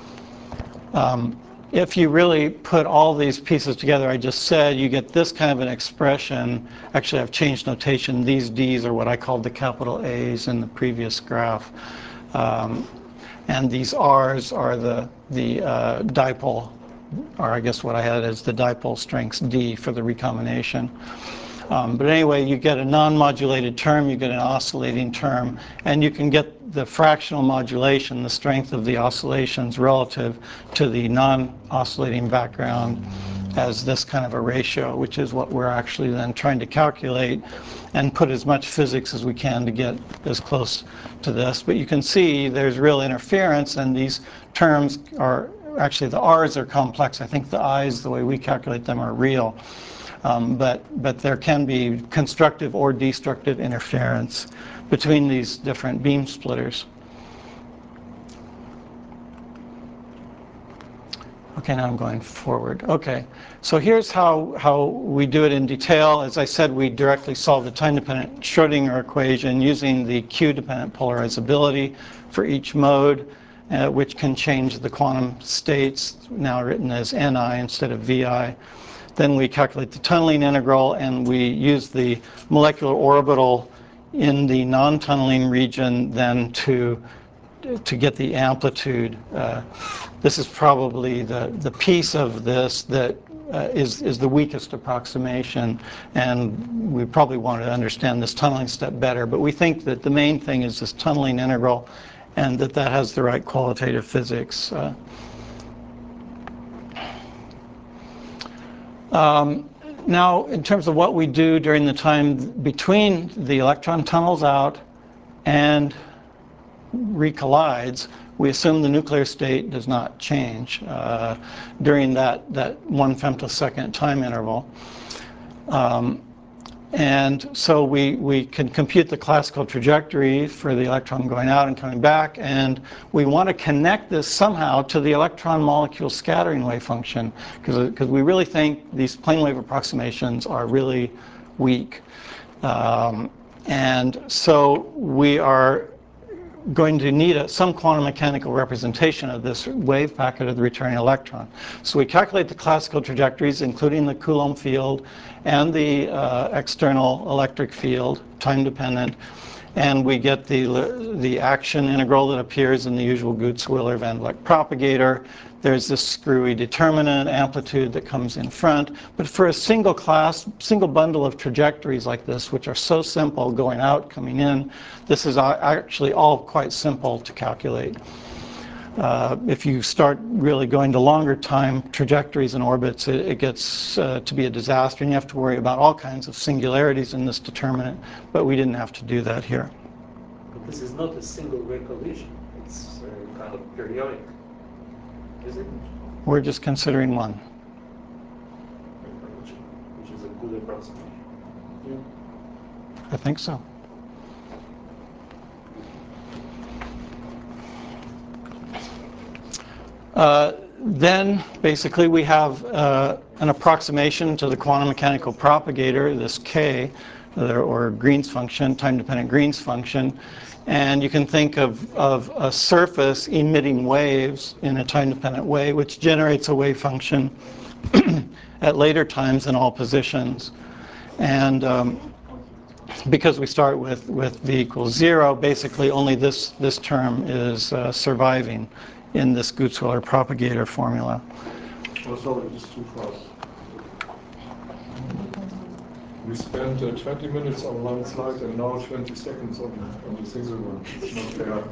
If you really put all these pieces together, I just said, you get this kind of an expression. Actually, I've changed notation. These D's are what I called the capital A's in the previous graph. And these R's are the dipole, or I guess what I had is the dipole strengths D for the recombination. But anyway, you get a non-modulated term, you get an oscillating term, and you can get the fractional modulation, the strength of the oscillations relative to the non-oscillating background as this kind of a ratio, which is what we're actually then trying to calculate and put as much physics as we can to get as close to this. But you can see there's real interference, and these terms are actually, the R's are complex. I think the I's, the way we calculate them, are real. But there can be constructive or destructive interference between these different beam splitters. Okay, now I'm going forward. Okay, so here's how we do it in detail. As I said, we directly solve the time-dependent Schrodinger equation using the Q-dependent polarizability for each mode, which can change the quantum states, now written as Ni instead of Vi. Then we calculate the tunneling integral, and we use the molecular orbital in the non-tunneling region then to get the amplitude. This is probably the piece of this that is the weakest approximation, and we probably want to understand this tunneling step better. But we think that the main thing is this tunneling integral, and that has the right qualitative physics. Now, in terms of what we do during the time between the electron tunnels out and recollides, we assume the nuclear state does not change during that 1 femtosecond time interval. And so we can compute the classical trajectory for the electron going out and coming back, and we want to connect this somehow to the electron molecule scattering wave function, because we really think these plane wave approximations are really weak. And so we are going to need some quantum mechanical representation of this wave packet of the returning electron. So we calculate the classical trajectories, including the Coulomb field and the external electric field, time-dependent, and we get the action integral that appears in the usual Gutzwiller-Van Vleck propagator. There's this screwy determinant amplitude that comes in front. But for a single bundle of trajectories like this, which are so simple, going out, coming in, this is actually all quite simple to calculate. If you start really going to longer time trajectories and orbits, it gets to be a disaster, and you have to worry about all kinds of singularities in this determinant, but we didn't have to do that here. But this is not a single ray collision. It's kind of periodic, is it? We're just considering one. Which is a good approximation. Yeah. I think so. Then basically we have an approximation to the quantum mechanical propagator, this K, or Green's function, time-dependent Green's function. And you can think of a surface emitting waves in a time-dependent way, which generates a wave function at later times in all positions. And because we start with v equals 0, basically only this term is surviving in this Gutzwiller propagator formula. Oh, sorry, it's too fast. We spent 20 minutes on one slide and now 20 seconds on the single one. It's not fair.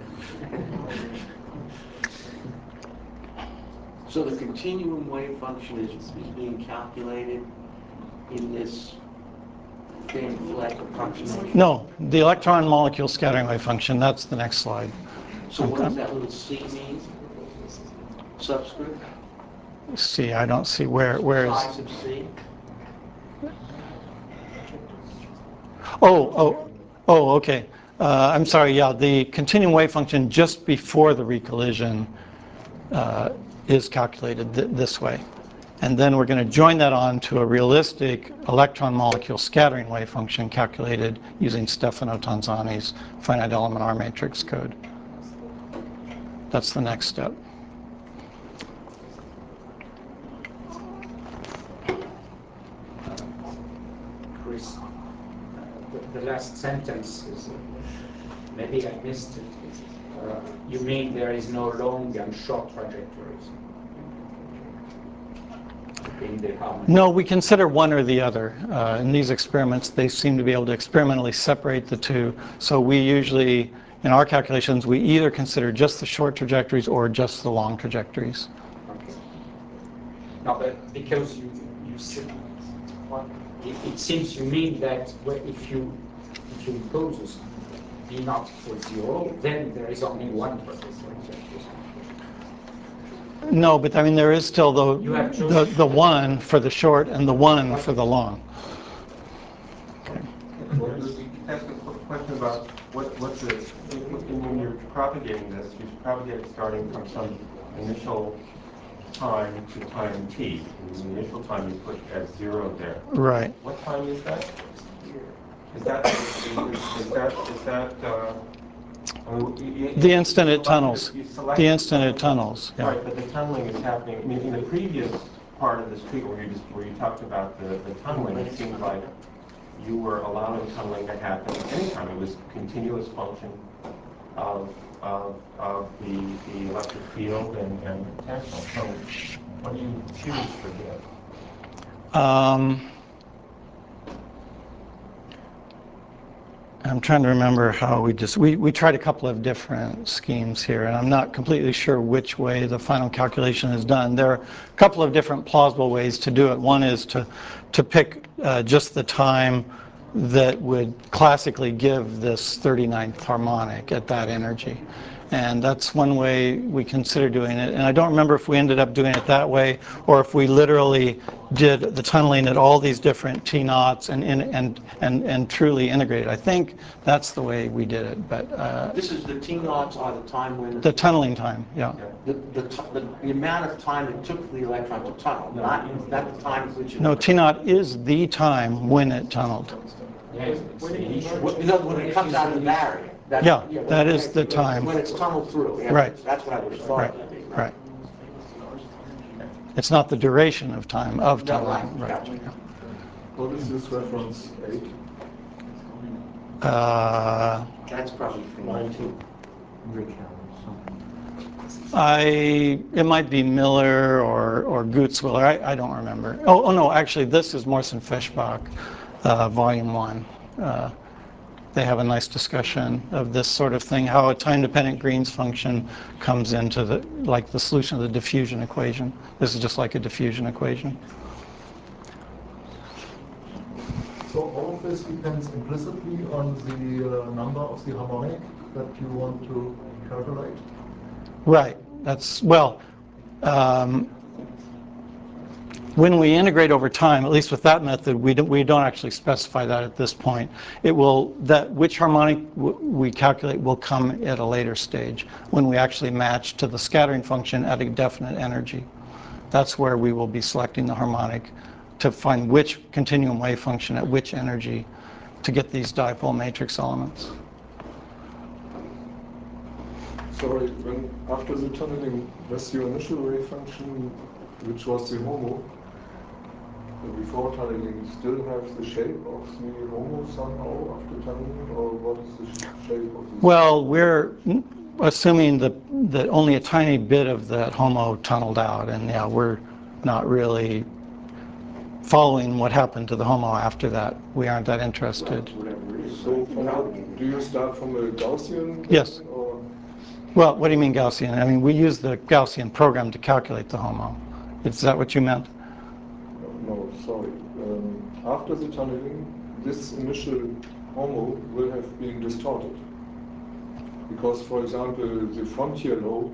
So the continuum wave function is being calculated in this thin flat approximation? No, the electron molecule scattering wave function, that's the next slide. So what does that little C mean? Subscript? C, I don't see where is. Psi sub C? Oh, okay. I'm sorry, yeah, the continuum wave function just before the recollision is calculated this way. And then we're going to join that on to a realistic electron molecule scattering wave function calculated using Stefano Tanzani's finite element R matrix code. That's the next step. Chris, the last sentence is, maybe I missed it. You mean there is no long and short trajectories in the harmony? No, we consider one or the other. In these experiments, they seem to be able to experimentally separate the two. So we usually, in our calculations, we either consider just the short trajectories or just the long trajectories. Okay. No, but because you said, it seems you mean that if you impose V naught for 0, then there is only one trajectory. No, but I mean there is still the one for the short and the one for the long. Okay. Well, ask a question about when you're propagating this, you propagate it starting from some initial time to time t. And the initial time you put as 0 there. Right. What time is that? The instant it tunnels. The instant it tunnels. Yeah. Right, but the tunneling is happening. I mean, in the previous part of this treatment where you talked about the tunneling, it seemed like you were allowing tunneling to happen anytime. It was a continuous function of the electric field and the potential. So what do you choose for this? I'm trying to remember how we tried a couple of different schemes here, and I'm not completely sure which way the final calculation is done. There are a couple of different plausible ways to do it. One is to pick just the time that would classically give this 39th harmonic at that energy. And that's one way we consider doing it. And I don't remember if we ended up doing it that way or if we literally did the tunneling at all these different T naughts and truly integrated. I think that's the way we did it. But this is the T naughts are the time when the tunneling time, yeah. The amount of time it took for the electron to tunnel, not the time at which it. No, T naught is the time when it tunneled. When it comes out of the barrier. Yeah, that is the time. When it's tunneled through. Yeah, right. That's what I would have thought. Right. It's not the duration of time of tunneling. No, right. Yeah. What is this reference 8? That's probably from mine too. It might be Miller or Gutzwiller. I don't remember. Oh no, actually this is Morse and Feshbach, volume 1. they have a nice discussion of this sort of thing, how a time-dependent Green's function comes into the, like the solution of the diffusion equation. This is just like a diffusion equation. So all of this depends implicitly on the number of the harmonic that you want to calculate? Right. That's, well, when we integrate over time, at least with that method, we don't actually specify that at this point. It will, that which harmonic we calculate will come at a later stage when we actually match to the scattering function at a definite energy. That's where we will be selecting the harmonic to find which continuum wave function at which energy to get these dipole matrix elements. Sorry, when after the tunneling, does your initial wave function, which was the HOMO, before tunneling, still have the shape of the HOMO somehow after tunneling, or what is the shape of this? Well, we're assuming that only a tiny bit of that HOMO tunneled out, and yeah, we're not really following what happened to the HOMO after that. We aren't that interested. So do you start from a Gaussian? Yes. Or? Well, what do you mean Gaussian? I mean, we use the Gaussian program to calculate the HOMO. Is that what you meant? No, sorry. After the tunneling, this initial HOMO will have been distorted. Because, for example, the frontier lobe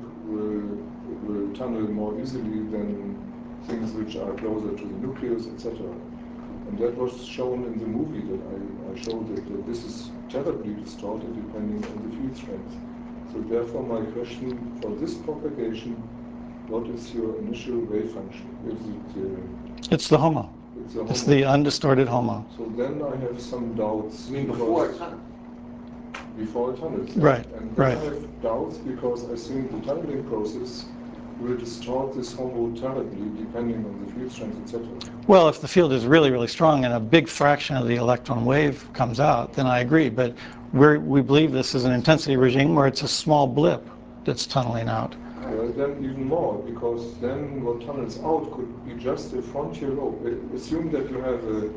will tunnel more easily than things which are closer to the nucleus, etc. And that was shown in the movie that I showed that this is terribly distorted depending on the field strength. So therefore my question for this propagation, what is your initial wave function? Is it it's the HOMO. It's the HOMO. It's the undistorted HOMO. So then I have some doubts. You mean before it tunnels? Before it tunnels. Right, and then right. I have doubts because I think the tunneling process will distort this HOMO terribly depending on the field strength, etc. Well, if the field is really, really strong and a big fraction of the electron wave comes out, then I agree. But we believe this is an intensity regime where it's a small blip that's tunneling out. Well, then even more, because then what tunnels out could be just a frontier lobe. Assume that you have a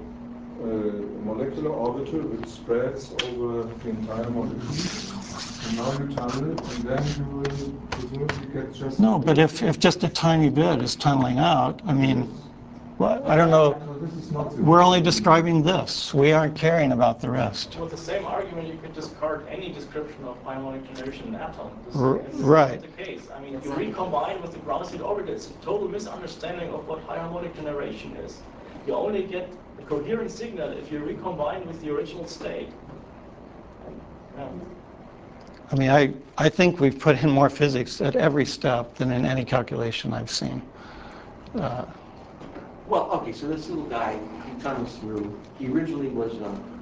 molecular orbital which spreads over the entire molecule. And now you tunnel, and then you will presumably get just... No, but if just a tiny bit is tunneling out, I mean, well, I don't know. So this is not We're only describing this. We aren't caring about the rest. With the same argument, you could discard any description of harmonic generation in atom. This is right. not the case. I mean, you recombine with the ground state orbit. It's a total misunderstanding of what high harmonic generation is. You only get a coherent signal if you recombine with the original state. Yeah. I mean, I think we've put in more physics at every step than in any calculation I've seen. Well, okay, so this little guy, he tunnels through. He originally was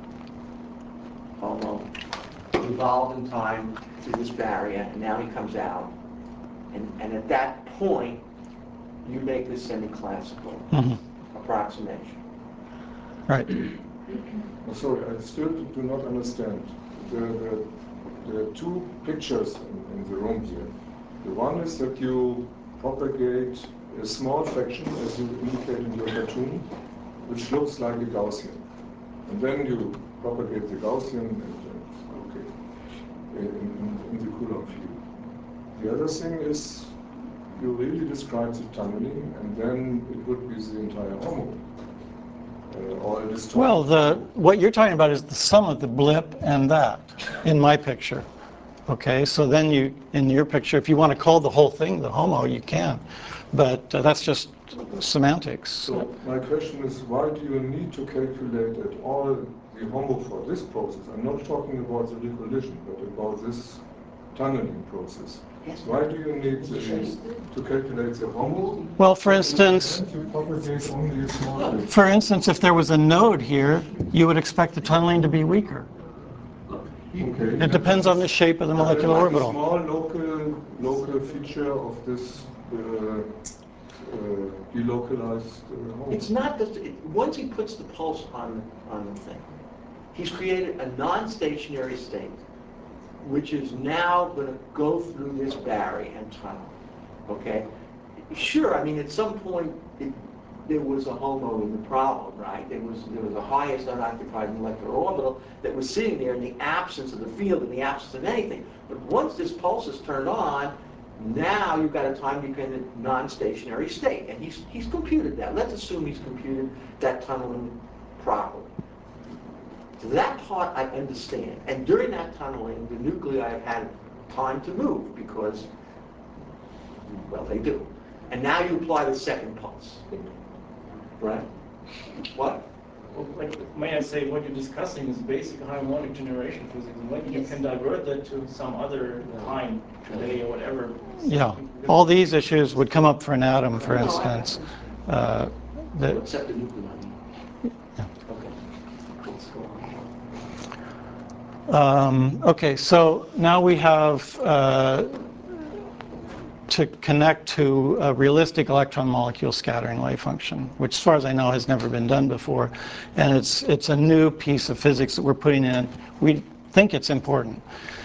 evolved in time through this barrier, and now he comes out. And at that point, you make this semi-classical approximation. Right. Sorry, I still do not understand. There are two pictures in the room here. The one is that you propagate a small fraction, as you indicate in your cartoon, which looks like a Gaussian. And then you propagate the Gaussian in the Coulomb field. The other thing is you really describe the tunneling, and then it would be the entire HOMO. Well, what you're talking about is the sum of the blip and that in my picture. Okay, so then in your picture, if you want to call the whole thing the HOMO, you can. But that's just semantics. So my question is, why do you need to calculate at all the HOMO for this process? I'm not talking about the recollision, but about this tunneling process. Why do you need to calculate the HOMO? Well, for instance, if there was a node here, you would expect the tunneling to be weaker. Okay. It depends on the shape of the molecular orbital. A small local feature of this delocalized HOMO. It's not that, once he puts the pulse on the thing, he's created a non-stationary state, which is now going to go through this barrier and tunnel. Okay? Sure, I mean, at some point, there was a HOMO in the problem, right? There was a highest unoccupied molecular orbital that was sitting there in the absence of the field, in the absence of anything. But once this pulse is turned on, now you've got a time-dependent non-stationary state. And he's computed that. Let's assume he's computed that tunneling properly. That part I understand. And during that tunneling, the nuclei have had time to move because, well, they do. And now you apply the second pulse. Right? What? Well, may I say, what you're discussing is basic harmonic generation physics, and when you can divert that to some other time, today or whatever. Yeah, all these issues would come up for an atom, for instance. Except the nuclei. Yeah. Okay. Let's go on. Okay, so now we have to connect to a realistic electron molecule scattering wave function, which as far as I know has never been done before. And it's a new piece of physics that we're putting in. We think it's important.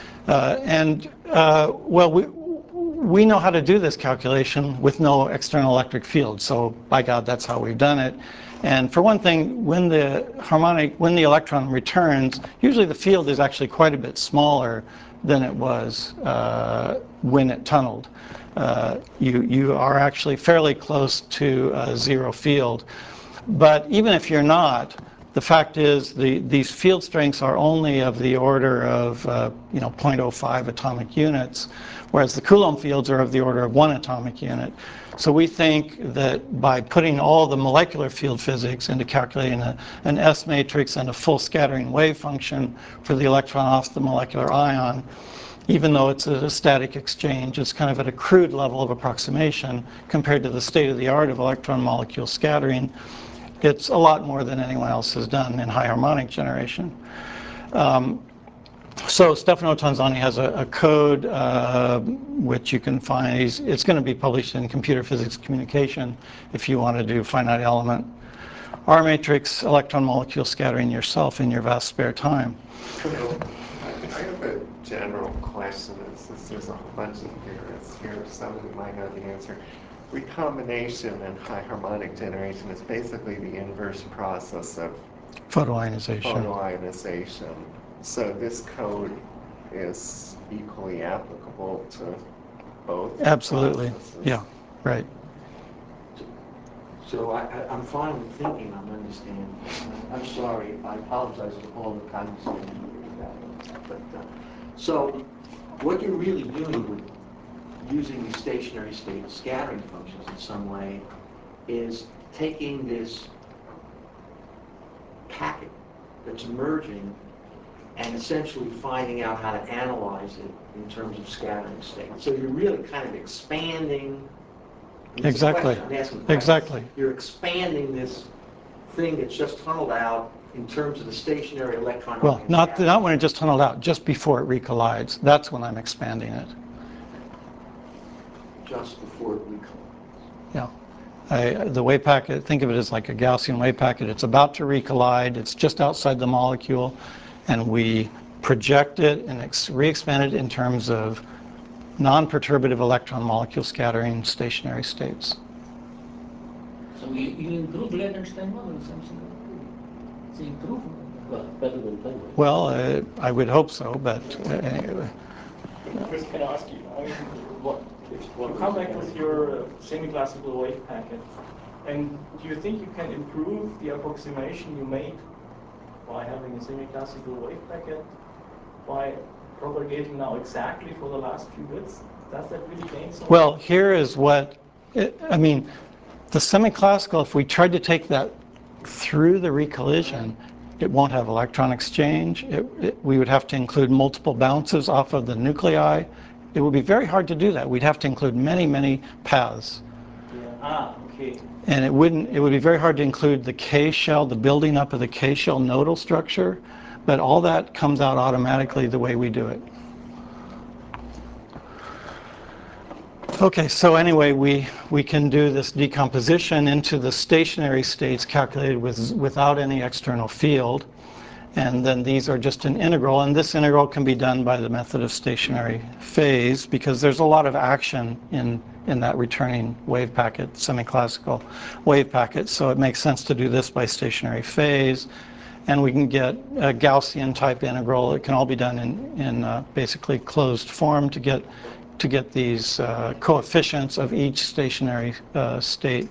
Well, we know how to do this calculation with no external electric field. So by God, that's how we've done it. And for one thing, when the electron returns, usually the field is actually quite a bit smaller than it was when it tunneled. You are actually fairly close to zero field. But even if you're not, the fact is these field strengths are only of the order of 0.05 atomic units, whereas the Coulomb fields are of the order of 1 atomic unit. So we think that by putting all the molecular field physics into calculating an S matrix and a full scattering wave function for the electron off the molecular ion, even though it's a static exchange, it's kind of at a crude level of approximation compared to the state-of-the-art of electron molecule scattering. It's a lot more than anyone else has done in high harmonic generation. So Stefano Tonzani has a code which you can find. It's going to be published in Computer Physics Communication if you want to do finite element R matrix electron molecule scattering yourself in your vast spare time. I have a general question. Since there's a whole bunch of theorists here, some who might know the answer. Recombination and high harmonic generation is basically the inverse process of photoionization. So this code is equally applicable to both. Absolutely. processes. Yeah, right. So I'm finally thinking I'm understanding. I'm sorry. I apologize to all the conversation with that. But so what you're really doing with using these stationary state scattering functions in some way is taking this packet that's emerging and essentially finding out how to analyze it in terms of scattering state. So you're really kind of expanding. Exactly. I'm asking exactly. You're expanding this thing that's just tunneled out in terms of the stationary electron. Well, not when it just tunneled out, just before it recollides. That's when I'm expanding it. Just before it recollides. Yeah. The wave packet, think of it as like a Gaussian wave packet. It's about to recollide. It's just outside the molecule. And we project it and re-expand it in terms of non-perturbative electron molecule scattering stationary states. So you improve Lederstein model, something like that. It's an improvement. Well, better than Penrose. Well, I would hope so, but anyway. Chris, can I ask you, if you come back with your semi-classical wave packet, and do you think you can improve the approximation you made by having a semi-classical wave packet by propagating now exactly for the last few bits? Does that really gain so much? Well, here is what, I mean, the semi-classical, if we tried to take that through the recollision, it won't have electron exchange. We would have to include multiple bounces off of the nuclei. It would be very hard to do that. We'd have to include many, many paths. Okay. And it would be very hard to include the K-shell, the building up of the K-shell nodal structure, but all that comes out automatically the way we do it. Okay, so anyway, we can do this decomposition into the stationary states calculated without any external field. And then these are just an integral, and this integral can be done by the method of stationary phase because there's a lot of action in that returning wave packet, semi-classical wave packet, so it makes sense to do this by stationary phase. And we can get a Gaussian type integral. It can all be done in basically closed form to get these coefficients of each stationary state.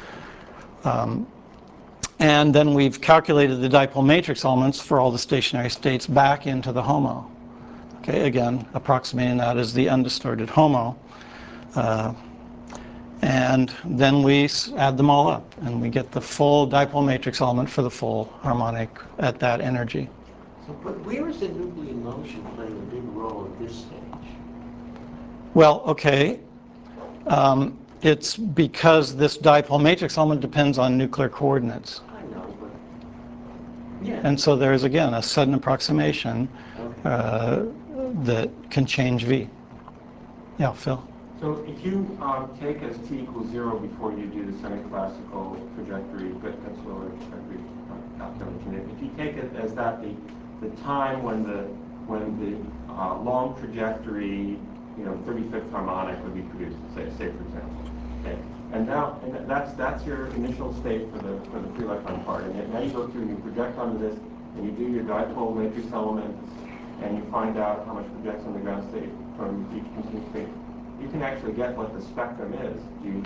And then we've calculated the dipole matrix elements for all the stationary states back into the HOMO. Okay, again, approximating that as the undistorted HOMO. And then we add them all up, and we get the full dipole matrix element for the full harmonic at that energy. So, but where is the nuclear motion playing a big role at this stage? Well, okay. It's because this dipole matrix element depends on nuclear coordinates. I know, but yeah. And so there's, again, a sudden approximation that can change V. Yeah, Phil? So if you take as t equals 0 before you do the semi-classical trajectory, but that's lower trajectory calculation. If you take it as that the time when the long trajectory, 35th harmonic would be produced, say for example. Okay, and now that's your initial state for the free electron part, and now you go through and you project onto this, and you do your dipole matrix elements, and you find out how much projects on the ground state from each continuous state. You can actually get what the spectrum is.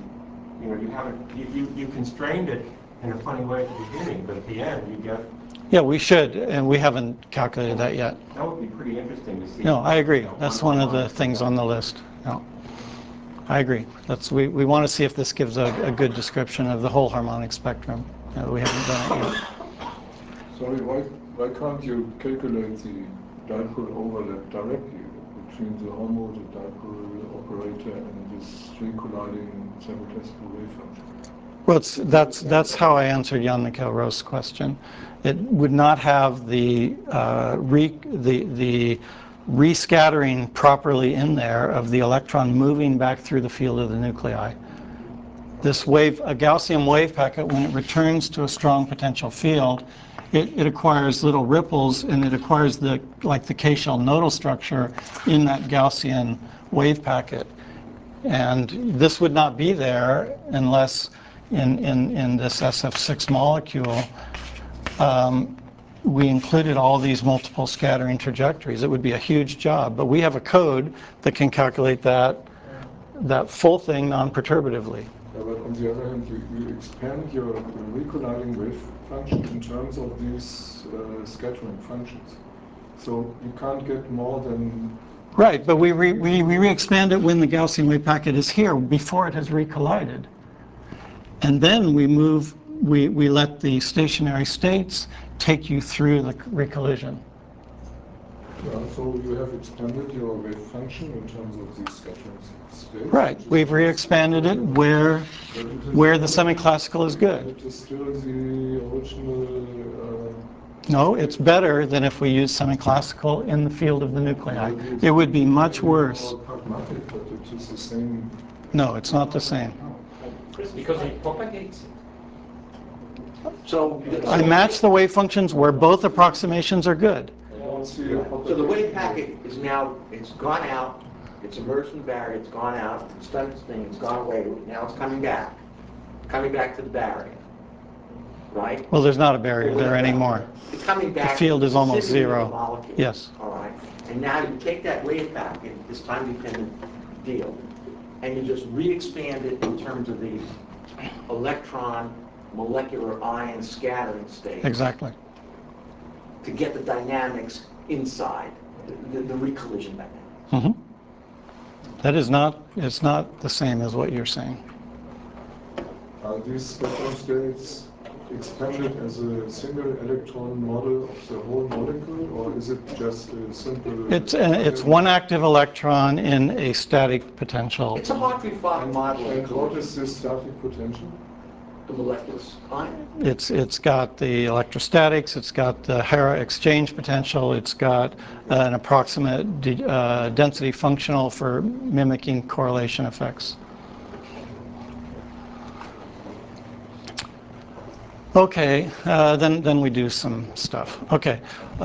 You constrained it in a funny way at the beginning, but at the end you get. Yeah, we should, and we haven't calculated that yet. That would be pretty interesting to see. No, I agree. That's one of the things on the list. No, I agree. We want to see if this gives a good description of the whole harmonic spectrum. We haven't done it yet. Sorry, why can't you calculate the dipole overlap directly between the HOMO, the dipole operator, and this recolliding semi-classical wave function? Well, that's how I answered Jan-Michael Roos' question. It would not have the rescattering properly in there of the electron moving back through the field of the nuclei. This wave, a Gaussian wave packet, when it returns to a strong potential field, it acquires little ripples, and it acquires the K-shell nodal structure in that Gaussian wave packet. And this would not be there unless in this SF6 molecule we included all these multiple scattering trajectories. It would be a huge job, but we have a code that can calculate that full thing non-perturbatively. Yeah, but on the other hand, you expand your recolliding wave function in terms of these scattering functions. So you can't get more than... Right, but we re-expand it when the Gaussian wave packet is here, before it has recollided. And then we let the stationary states take you through the recollision. So you have expanded your wave function in terms of these scattering states? Right, we've re-expanded it where the semi-classical is good. It is still the original... No, it's better than if we use semi-classical in the field of the nuclei. It would be much worse. Pragmatic, but it is the same... No, it's not the same. Because it propagates it. So I match the wave functions where both approximations are good. So the wave packet is now, it's gone out, it's emerged from the barrier, it's gone out, it's done its thing, it's gone away, now it's coming back to the barrier, right? Well, there's not a barrier there anymore. It's coming back. The field is almost vicinity of the zero. molecule. Yes. All right. And now you take that wave packet, this time-dependent deal, and you just re-expand it in terms of the electron molecular ion scattering state. Exactly. To get the dynamics inside, the recollision dynamics. Mm-hmm. That is not, it's not the same as what you're saying. Are these spectrum states expanded as a single electron model of the whole molecule, or is it just a simple... It's one active electron in a static potential. It's a Hartree-Fock model. And what is this static potential? The molecular ion. It's got the electrostatics, it's got the Hera exchange potential, it's got an approximate density functional for mimicking correlation effects. Okay, then we do some stuff. Okay,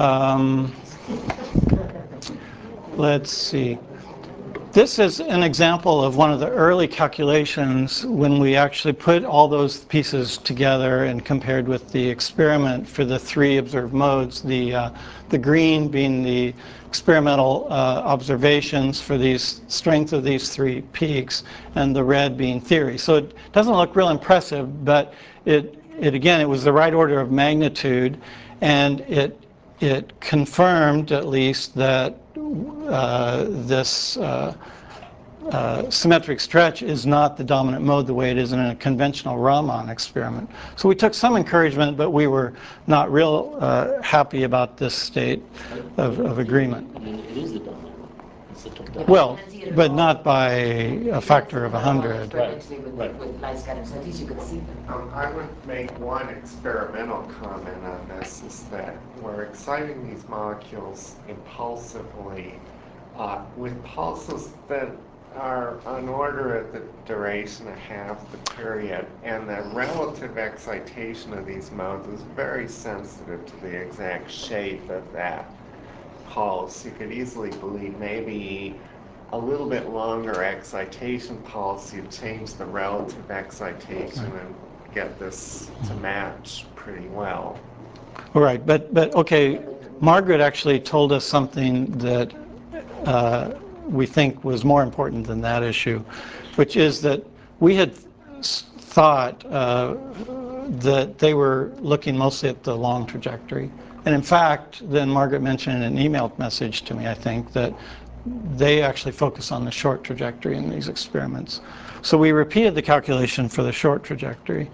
let's see. This is an example of one of the early calculations when we actually put all those pieces together and compared with the experiment for the 3 observed modes, the green being the experimental observations for these strength of these 3 peaks, and the red being theory. So it doesn't look real impressive, but it again, it was the right order of magnitude, and it confirmed at least that this symmetric stretch is not the dominant mode the way it is in a conventional Raman experiment. So we took some encouragement, but we were not real happy about this state of agreement. I mean, it is the dominant mode. It's the top. Well, but not by a factor of 100. Right. With light scattering, so at least you could see them. I would make one experimental comment on this, is that we're exciting these molecules impulsively with pulses that are on order of the duration of half the period, and the relative excitation of these modes is very sensitive to the exact shape of that pulse. You could easily believe maybe a little bit longer excitation pulse, you change the relative excitation and get this to match pretty well. All right, but okay, Margaret actually told us something that we think was more important than that issue, which is that we had thought that they were looking mostly at the long trajectory. And in fact, then Margaret mentioned in an email message to me, I think, that they actually focus on the short trajectory in these experiments. So we repeated the calculation for the short trajectory.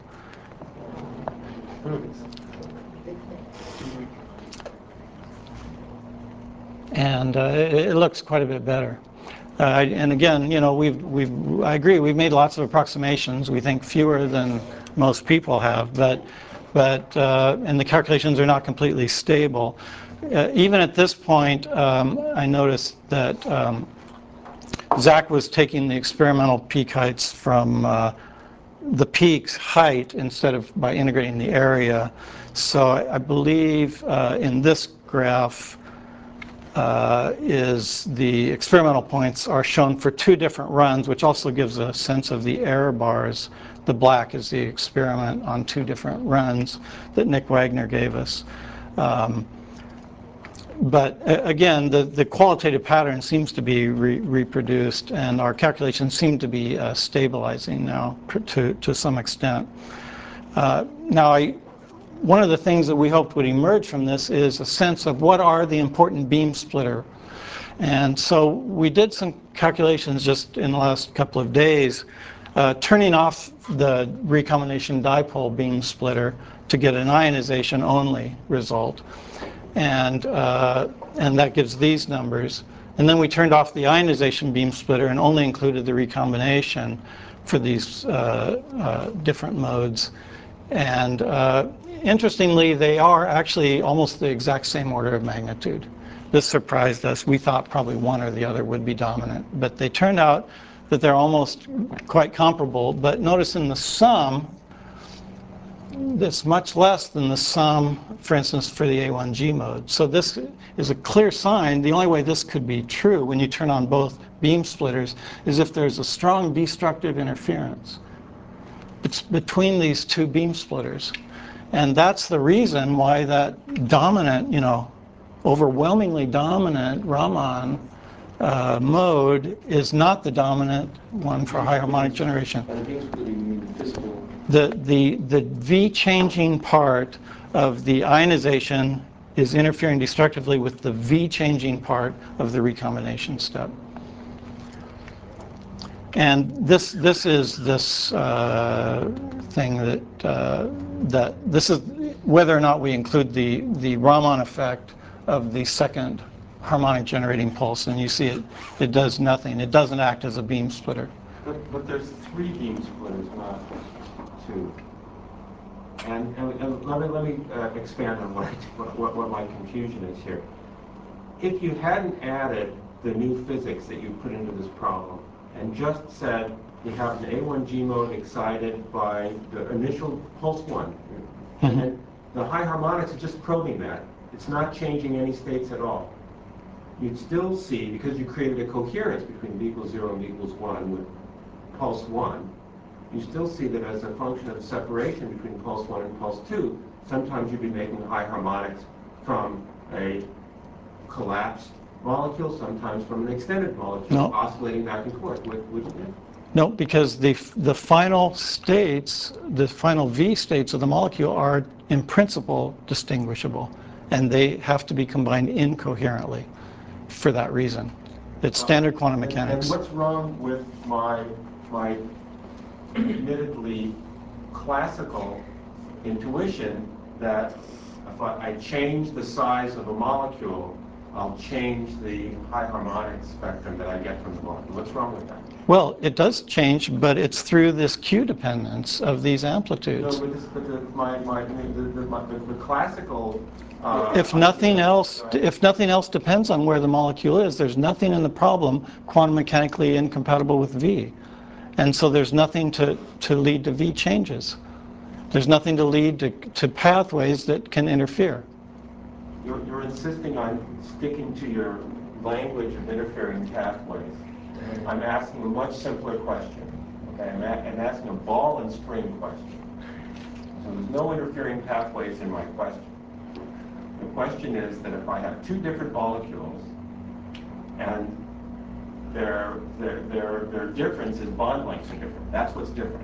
And it looks quite a bit better. And again, you know, I agree, we've made lots of approximations. We think fewer than most people have, but and the calculations are not completely stable. Even at this point, I noticed that Zach was taking the experimental peak heights from the peak's height instead of by integrating the area. So I believe in this graph is the experimental points are shown for 2 different runs, which also gives a sense of the error bars. The black is the experiment on 2 different runs that Nick Wagner gave us. But again, the qualitative pattern seems to be reproduced, and our calculations seem to be stabilizing now to some extent. One of the things that we hoped would emerge from this is a sense of what are the important beam splitter. And so we did some calculations just in the last couple of days, turning off the recombination dipole beam splitter to get an ionization only result. And that gives these numbers. And then we turned off the ionization beam splitter and only included the recombination for these different modes. And interestingly, they are actually almost the exact same order of magnitude. This surprised us. We thought probably one or the other would be dominant, but they turned out that they're almost quite comparable. But notice in the sum, that's much less than the sum, for instance, for the A1G mode. So this is a clear sign. The only way this could be true when you turn on both beam splitters is if there's a strong destructive interference between these 2 beam splitters. And that's the reason why that dominant, you know, overwhelmingly dominant Raman mode is not the dominant one for high harmonic generation. The V changing part of the ionization is interfering destructively with the V changing part of the recombination step. And this is this thing that this is whether or not we include the Raman effect of the second harmonic generating pulse, and you see it does nothing. It doesn't act as a beam splitter. But there's 3 beam splitters, not 2. And let me expand on what my confusion is here. If you hadn't added the new physics that you put into this problem, and just said you have an A1G mode excited by the initial pulse 1, And then the high harmonics is just probing that. It's not changing any states at all. You'd still see, because you created a coherence between v equals 0 and v equals 1 with pulse 1, you still see that as a function of separation between pulse 1 and pulse 2, sometimes you'd be making high harmonics from a collapsed molecule, sometimes from an extended molecule, oscillating back and forth. Would you think? No, because the final states, the final V states of the molecule are in principle distinguishable, and they have to be combined incoherently for that reason. It's standard quantum mechanics. And what's wrong with my admittedly classical intuition that if I change the size of a molecule, I'll change the high harmonic spectrum that I get from the molecule? What's wrong with that? Well, it does change, but it's through this Q dependence of these amplitudes. No, but the classical... if nothing else depends on where the molecule is, there's nothing in the problem quantum mechanically incompatible with V. And so there's nothing to lead to V changes. There's nothing to lead to pathways that can interfere. You're insisting on sticking to your language of interfering pathways. I'm asking a much simpler question. Okay? I'm asking a ball and string question. So there's no interfering pathways in my question. The question is that if I have two different molecules and their difference is bond lengths are different, that's what's different.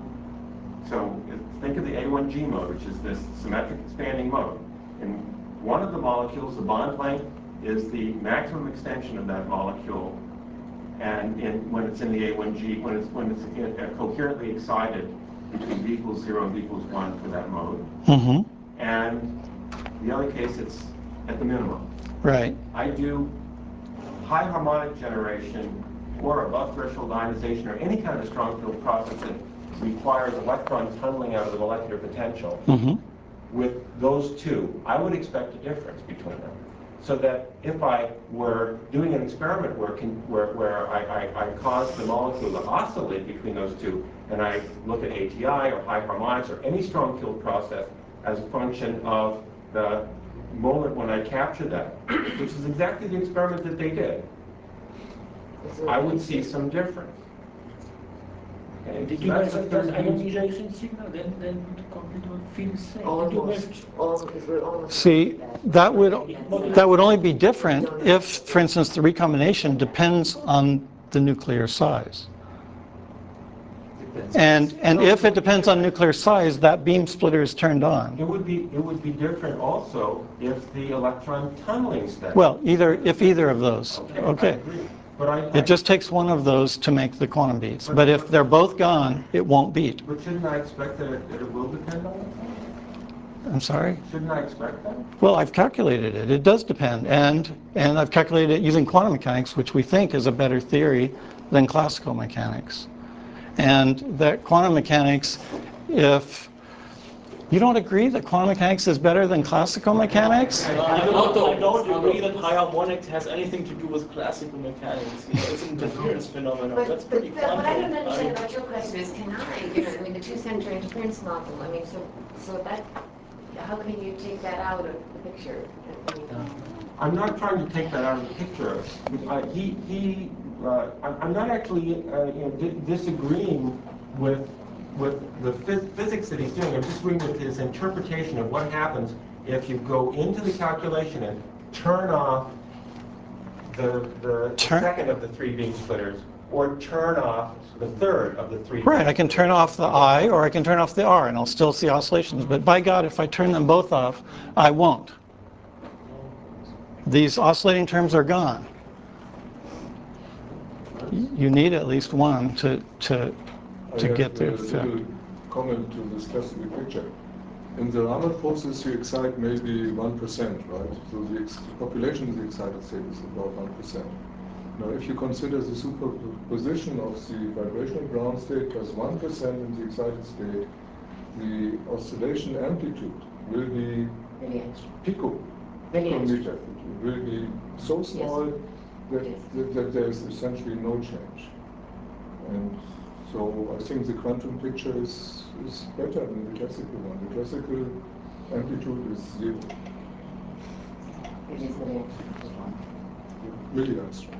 So think of the A1G mode, which is this symmetric expanding mode. In one of the molecules, the bond length is the maximum extension of that molecule, and when it's in the A1G, when it's coherently excited between v equals 0 and v equals 1 for that mode. Mm-hmm. And the other case, it's at the minimum. Right. I do high harmonic generation or above threshold ionization or any kind of strong field process that requires electron tunneling out of the molecular potential. Mm-hmm. With those two, I would expect a difference between them. So that if I were doing an experiment where I cause the molecule to oscillate between those two, and I look at ATI or high harmonics or any strong field process as a function of the moment when I capture that, which is exactly the experiment that they did, I would see some difference. Okay, did so you that's measure the that third use. ionization signal? Then the computer would feel the same. Almost. See, that would only be different if, for instance, the recombination depends on the nuclear size. And if it depends on nuclear size, that beam splitter is turned on. It would be different also if the electron tunneling step. Well, if either of those. Okay. I agree. But It just takes one of those to make the quantum beats. But if they're both gone, it won't beat. But shouldn't I expect that it will depend on it? I'm sorry? Shouldn't I expect that? Well, I've calculated it. It does depend. And I've calculated it using quantum mechanics, which we think is a better theory than classical mechanics. And that quantum mechanics, if you don't agree that quantum mechanics is better than classical mechanics? I don't agree that high harmonics has anything to do with classical mechanics. You know, it's an interference phenomenon. That's pretty quantum. What I don't understand about your question is, can I, the two-center interference model, so that, how can you take that out of the picture? I'm not trying to take that out of the picture. I'm not actually disagreeing with the physics that he's doing. I'm disagreeing with his interpretation of what happens if you go into the calculation and turn off the second of the three beam splitters, or turn off the third of the three. Right, I can turn off the I, or I can turn off the R, and I'll still see oscillations. But by God, if I turn them both off, I won't. These oscillating terms are gone. You need at least one to get the effect. I have a little comment to this classical picture. In the Raman process, you excite maybe 1%, right? So the population in the excited state is about 1%. Now, if you consider the superposition of the vibrational ground state plus 1% in the excited state, the oscillation amplitude will be picometer. It will be so small that there is essentially no change. And So I think the quantum picture is better than the classical one. The classical amplitude is 0. It is the Milliangstrom.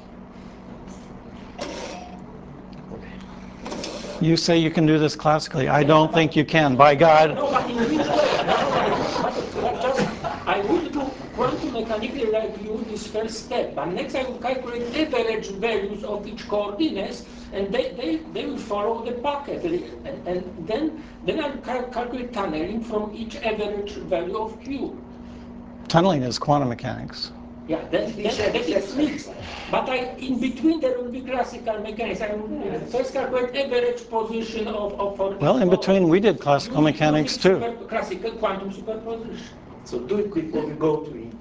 You say you can do this classically. I don't think you can. By God. No, but in which way? But just, I would do quantum mechanically like you this first step, but next I will calculate average values of each coordinates, and they will follow the bucket. And then I will calculate tunneling from each average value of Q. Tunneling is quantum mechanics. Yeah, that is mixed. But in between there will be classical mechanics. I will first calculate average position of Well, in between we did classical mechanics too. Classical quantum superposition. So do it before we go to eat.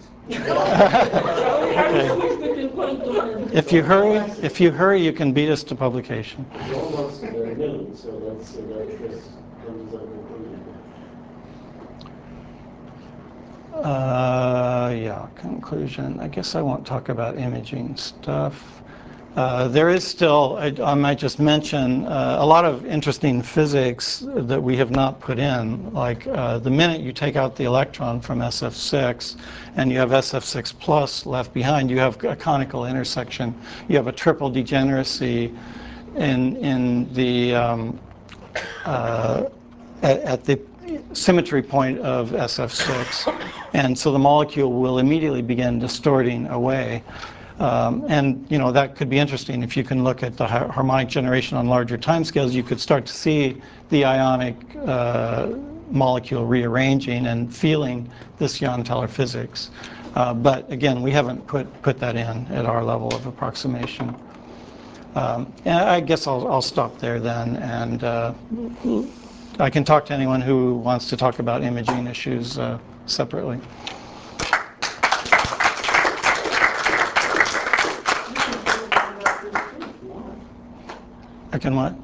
If you hurry, you can beat us to publication. It's almost nil, so that's comes to a conclusion. Yeah, conclusion. I guess I won't talk about imaging stuff. There is still, I might just mention, a lot of interesting physics that we have not put in. Like the minute you take out the electron from SF6 and you have SF6 plus left behind, you have a conical intersection. You have a triple degeneracy in the at the symmetry point of SF6, and so the molecule will immediately begin distorting away. And you know, that could be interesting. If you can look at the harmonic generation on larger timescales, you could start to see the ionic molecule rearranging and feeling this Jahn-Teller physics. But again, we haven't put that in at our level of approximation. And I guess I'll stop there then, and I can talk to anyone who wants to talk about imaging issues separately. I can what?